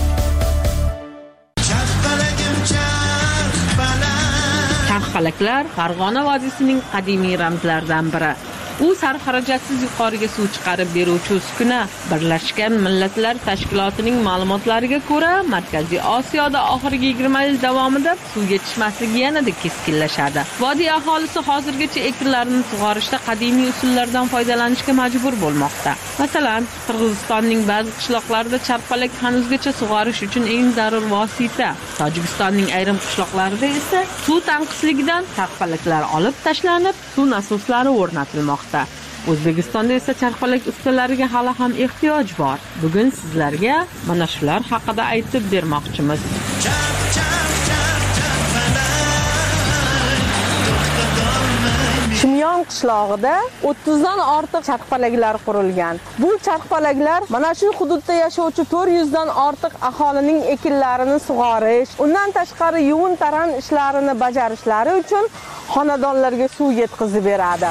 Q: Charxpalaklar Farg'ona vodiysining qadimiy ramzlaridan biri. U sarxarajatsiz yuqoriga suv chiqarib beruvchi uskuna. Birlashgan Millatlar Tashkilotining ma'lumotlariga ko'ra, Markaziy Osiyoda oxirgi yigirma yil davomida suv yetishmasligi yanada keskinlashadi. Vodiy aholisi hozirgacha ekinlarni sug'orishda qadimiy usullardan foydalanishga majbur bo'lmoqda. Masalan, Qirg'izistonning ba'zi qishloqlarida charxpalak hanuzgacha sug'orish uchun eng zarur vosita. Tojikistonning ayrim qishloqlarida esa suv tanqisligidan charxpalaklar olib tashlanib, suv nasoslari o'rnatilmoqda. O'zbekistonda esa charxpalak ustalariga hali ham ehtiyoj bor. Bugun sizlarga mana shular haqida aytib bermoqchimiz.
R: Chimyon qishlog'ida o'ttiz dan ortiq charxpalaklar qurilgan. Bu charxpalaklar mana shu hududda yashovchi to'rt yuz dan ortiq aholining ekinlarini sug'orish, undan tashqari yuvin-taran ishlarini bajarishlari uchun xonadonlarga suv yetkazib beradi.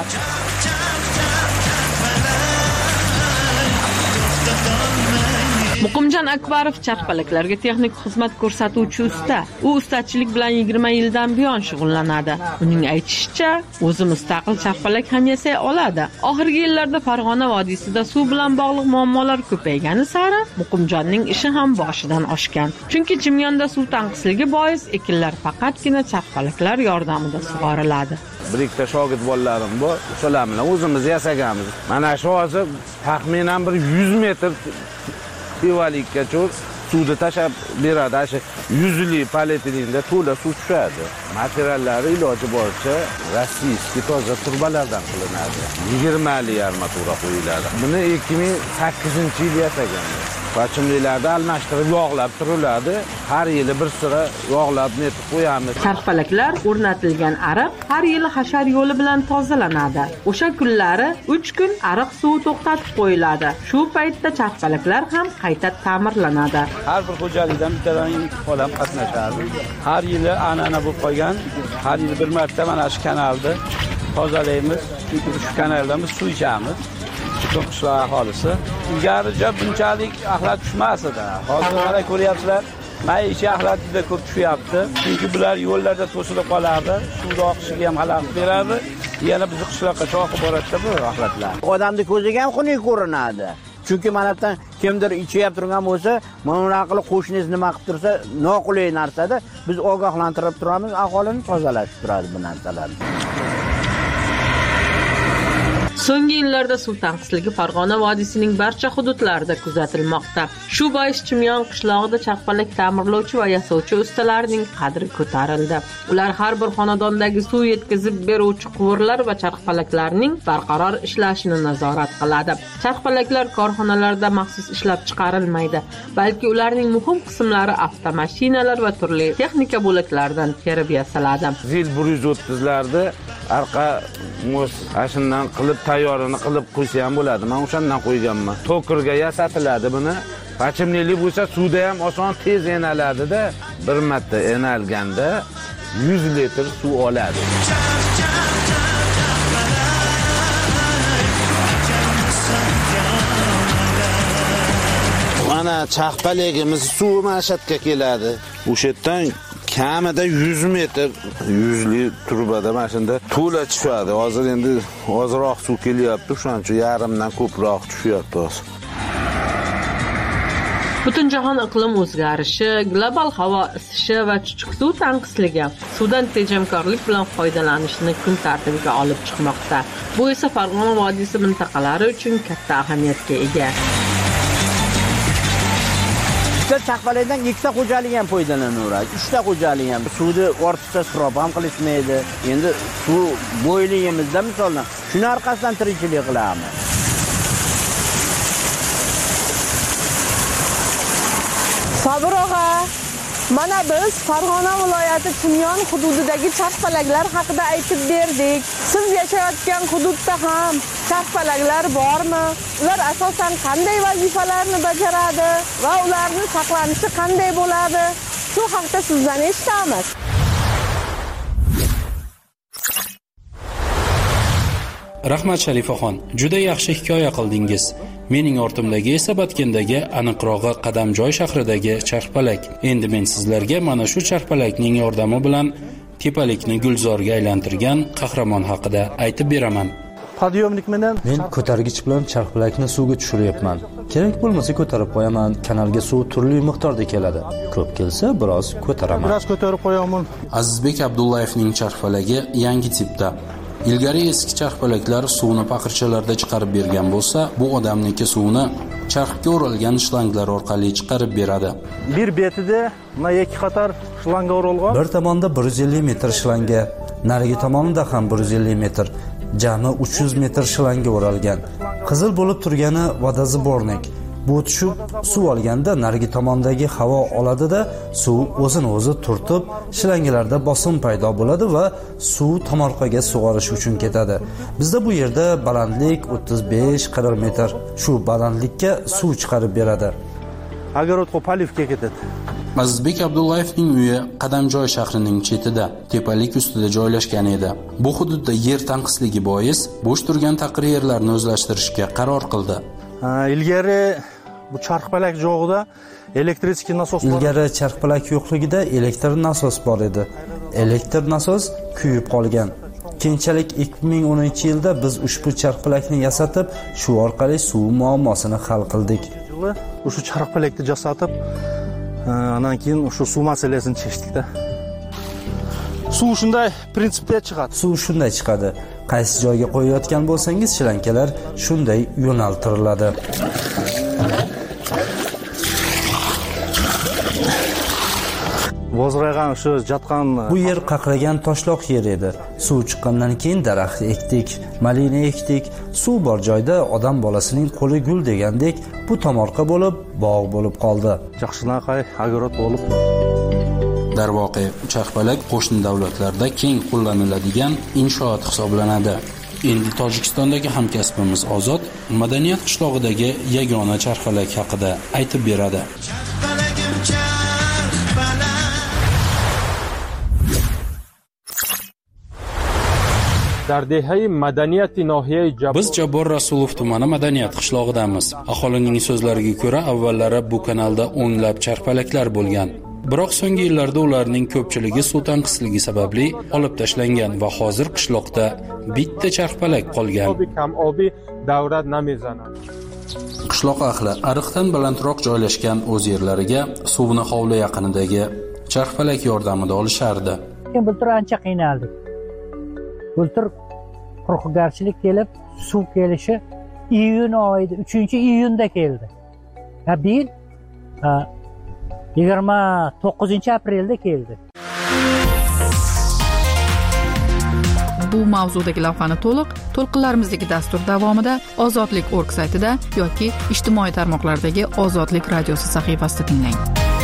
Q: Muqimjon Akbarov charxpalaklarga texnik xizmat ko'rsatuvchi usta. U ustachilik bilan yigirma yildan buyon shug'ullanadi. Uning aytishicha, o'zi mustaqil charxpalak ham yasay oladi. Oxirgi yillarda Farg'ona vodiysida suv bilan bog'liq muammolar ko'paygani sari Muqimjonning ishi ham boshidan oshgan. Chunki Chimyonda suv tanqisligi bois ekinlar faqatgina charxpalaklar yordamida sug'oriladi.
S: Bir ikkita shogird bolalarim bor, o'shalar bilan o'zimiz yasaganmiz. Mana shu hozir taxminan bir yuz metr tevalikkacha suvni tashab beradi. Shu yuzli polietilenda to'la suv tushadi. Materiallari iloji boricha rossiyskiy toza turbalardan qilinadi. yigirmali armatura qo'yiladi. Buni ikki ming sakkizinchi yil yasaganmiz. Pachimliklarda almashtirib yog'lab turiladi. Har yili bir sira yog'lab netib qo'yamiz.
Q: Charxpalaklar o'rnatilgan ariq har yili hashar yo'li bilan tozalanadi. O'sha kunlari uch kun ariq suvi to'xtatib qo'yiladi. Shu paytda charxpalaklar ham qayta ta'mirlanadi.
S: Har bir xo'jalikdan bittadan odam qatnashadi. Har yili an'ana bo'lib qolgan. Har yili bir marta mana shu kanalni tozalaymiz. chunki shu kanaldan biz suv ichamiz. Chiqib qishloq aholisi. Ilgari bunchalik axlat tushmas edi. Hozir mana ko'ryapsizlar, maishiy axlat juda ko'p tushyapti. Chunki bular yo'llarda to'silib qolardi, suvni oqishiga ham xalaqit beradi. Yana bizni qishloqqa cho'qib boradi bu axlatlar.
T: Odamning ko'ziga ham xunuk ko'rinadi. Chunki mana bundan kimdir ichib turgan bo'lsa, mana unaqa qilib qo'shningiz nima qilib tursa, noqulay narsada biz ogohlantirib turamiz, aholini tozalashib turadi bu narsalarni.
Q: So'nggi yillarda suv tanqisligi Farg'ona vodiysining barcha hududlarida kuzatilmoqda. Shu bois Chimyon qishlog'ida charxpalak ta'mirlovchi va yasovchi ustalarning qadri ko'tarildi. Ular har bir xonadondagi suv yetkazib beruvchi quvurlar va charxpalaklarning barqaror ishlashini nazorat qiladi. Charxpalaklar korxonalarda maxsus ishlab chiqarilmaydi, balki ularning muhim qismlari avtomashinalar va turli texnika bo'laklaridan terib yasaladi.
S: Zil bir yuz o'ttiz larda arqa mos ashundan qilib tayyorini qilib qo'ysa ham bo'ladi. Men o'shandan qo'yganman. Tokerga yasatiladi buni. Pachimli bo'lsa suvda ham oson tez enaladi-da. Bir marta enalganda yuz litr suv oladi.
U: Mana chaqpaligimiz suv mashatga keladi. O'sha yerdan kamida yuz metr yuzli turbada mana shunda to'la tushadi. Hozir endi ozroq suv kelyapti, shuning uchun yarimdan ko'proq tushyapti hozir.
Q: Butun jahon iqlim o'zgarishi, global havo isishi va chuchuk suv tanqisligi suvdan tejamkorlik bilan foydalanishni kun tartibiga olib chiqmoqda. Bu esa Farg'ona vodiysi mintaqalari uchun katta ahamiyatga ega.
T: Chaqpalaydan ikkita xo'jalik ham foydalanaveradi. uchta xo'jalik ham suvni ortiqcha isrof ham qilishmaydi. Endi suv bo'yligimizda misoldan shuni orqasidan tirikchilik qilamiz.
R: Sabir og'a, mana biz Farg'ona viloyati Chimyon hududidagi charxpalaklar haqida aytib berdik. Siz yashayotgan hududda ham charxpalaklar bormi? Ular asosan qanday vazifalarni bajaradi va ularning saqlanishi qanday bo'ladi? Shu haqda sizdan eshitamiz.
G: Rahmat Sharifaxon, juda yaxshi hikoya qildingiz. Mening ortimdagi esa Batkendagi, aniqrog'i Qadamjoy shahridagi charxpalak. Endi men sizlarga mana shu charxpalakning yordami bilan tepalikni gulzorga aylantirgan qahramon haqida aytib beraman.
V: Podyomnik bilan men ko'targich bilan charxpalakni suvga tushiryapman. Kerak bo'lmasa ko'tarib qo'yaman. Kanalga suv turli miqdorda keladi. Ko'p kelsa biroz ko'taraman. Biroz ko'tarib qo'yaman.
G: Azizbek Abdullayevning charxpalagi yangi tipda. Ilgari eski charxpalaklar suvni paqirchalarda chiqarib bergan bo'lsa, bu odamniki suvni charxga o'ralgan shlanglar orqali chiqarib beradi.
V: Bir betida mana ikki qator shlanga o'ralgan. Bir tomonda bir yuz ellik metr shlanga, narigi tomonida ham bir yuz ellik metr, jami uch yuz metr shlanga o'ralgan. Qizil bo'lib turgani vodozbornik. Bu tushib suv olganda narigi tomondagi havo oladida suv o'zini o'zi turtib, shlangalarda bosim paydo bo'ladi va suv tomorqaga sug'orish uchun ketadi. Bizda bu yerda balandlik o'ttiz besh qirq metr. Shu balandlikka suv chiqarib beradi. Agarotga palivga ketadi.
G: Azizbek Abdullayevning uyi Qadamjoy shahrining chetida, tepalik ustida joylashgan edi. Bu hududda yer tanqisligi bois bo'sh turgan taqir yerlarni o'zlashtirishga qaror qildi.
V: Ilgari bu charxpalak joyida elektrik nasos bor. Ilgari charxpalak yo'qligida elektr nasos bor edi. Elektr nasos kuyib qolgan. Keyinchalik ikki ming o'ninchi yilda biz ushbu charxpalakni yasatib, shu orqali suv muammosini hal qildik. O'sha charxpalakni jasatib, andan keyin o'sha suv masalasini chechdikda. Suv shunday prinsipda chiqadi. Suv shunday chiqadi. Qaysi joyga qo'yayotgan bo'lsangiz, shlankalar shunday yo'naltiriladi. Vozragan shu jatgan bu yer qaqragan toshloq yer edi. Suv chiqqandan keyin daraxt ekdik, malina ekdik. Suv bor joyda odam bolasining qo'li gul degandek bu tomorqa bo'lib, bog' bo'lib qoldi. Yaxshilaqay agorot bo'lib.
G: Darvoqe, charxpalak qo'shni davlatlarda keng qo'llaniladigan inshoot hisoblanadi. Endi Tojikistondagi hamkasbimiz Ozod madaniyat qishlog'idagi yagona charxpalak haqida aytib beradi. Biz Jabbor Rasulov tumani madaniyat qishlog'idamiz. Aholining so'zlariga ko'ra, avvallari bu kanalda o'nlab charxpalaklar bo'lgan. Biroq so'nggi yillarda ularning ko'pchiligi suv tanqisligi sababli olib tashlangan va hozir qishloqda bitta charxpalak qolgan. Qishloq ahli ariqdan balandroq joylashgan o'z yerlariga suvni hovli yaqinidagi charxpalak yordamida olishardi.
C: Bultur ancha qiynaldik. Bultur quruqgarchilik kelib, suv kelishi iyun oyida, uchinchi iyunda keldi. Ha bu yil yigirma to'qqizinchi aprelda keldi.
B: Bu mavzudagi lavhani to'liq to'lqinlarimizdagi dastur davomida Ozodlik org saytida yoki ijtimoiy tarmoqlardagi Ozodlik radiosi sahifasida tinglang.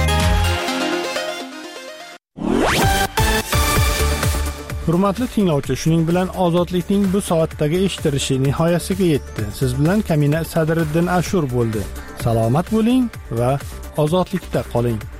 A: Hurmatli tinglovchi, shuning bilan Ozodlikning bu soatdagi eshitilishi nihoyasiga yetdi. Siz bilan Kamina Sadriddin Ashur bo'ldi. Salomat bo'ling va ozodlikda qoling.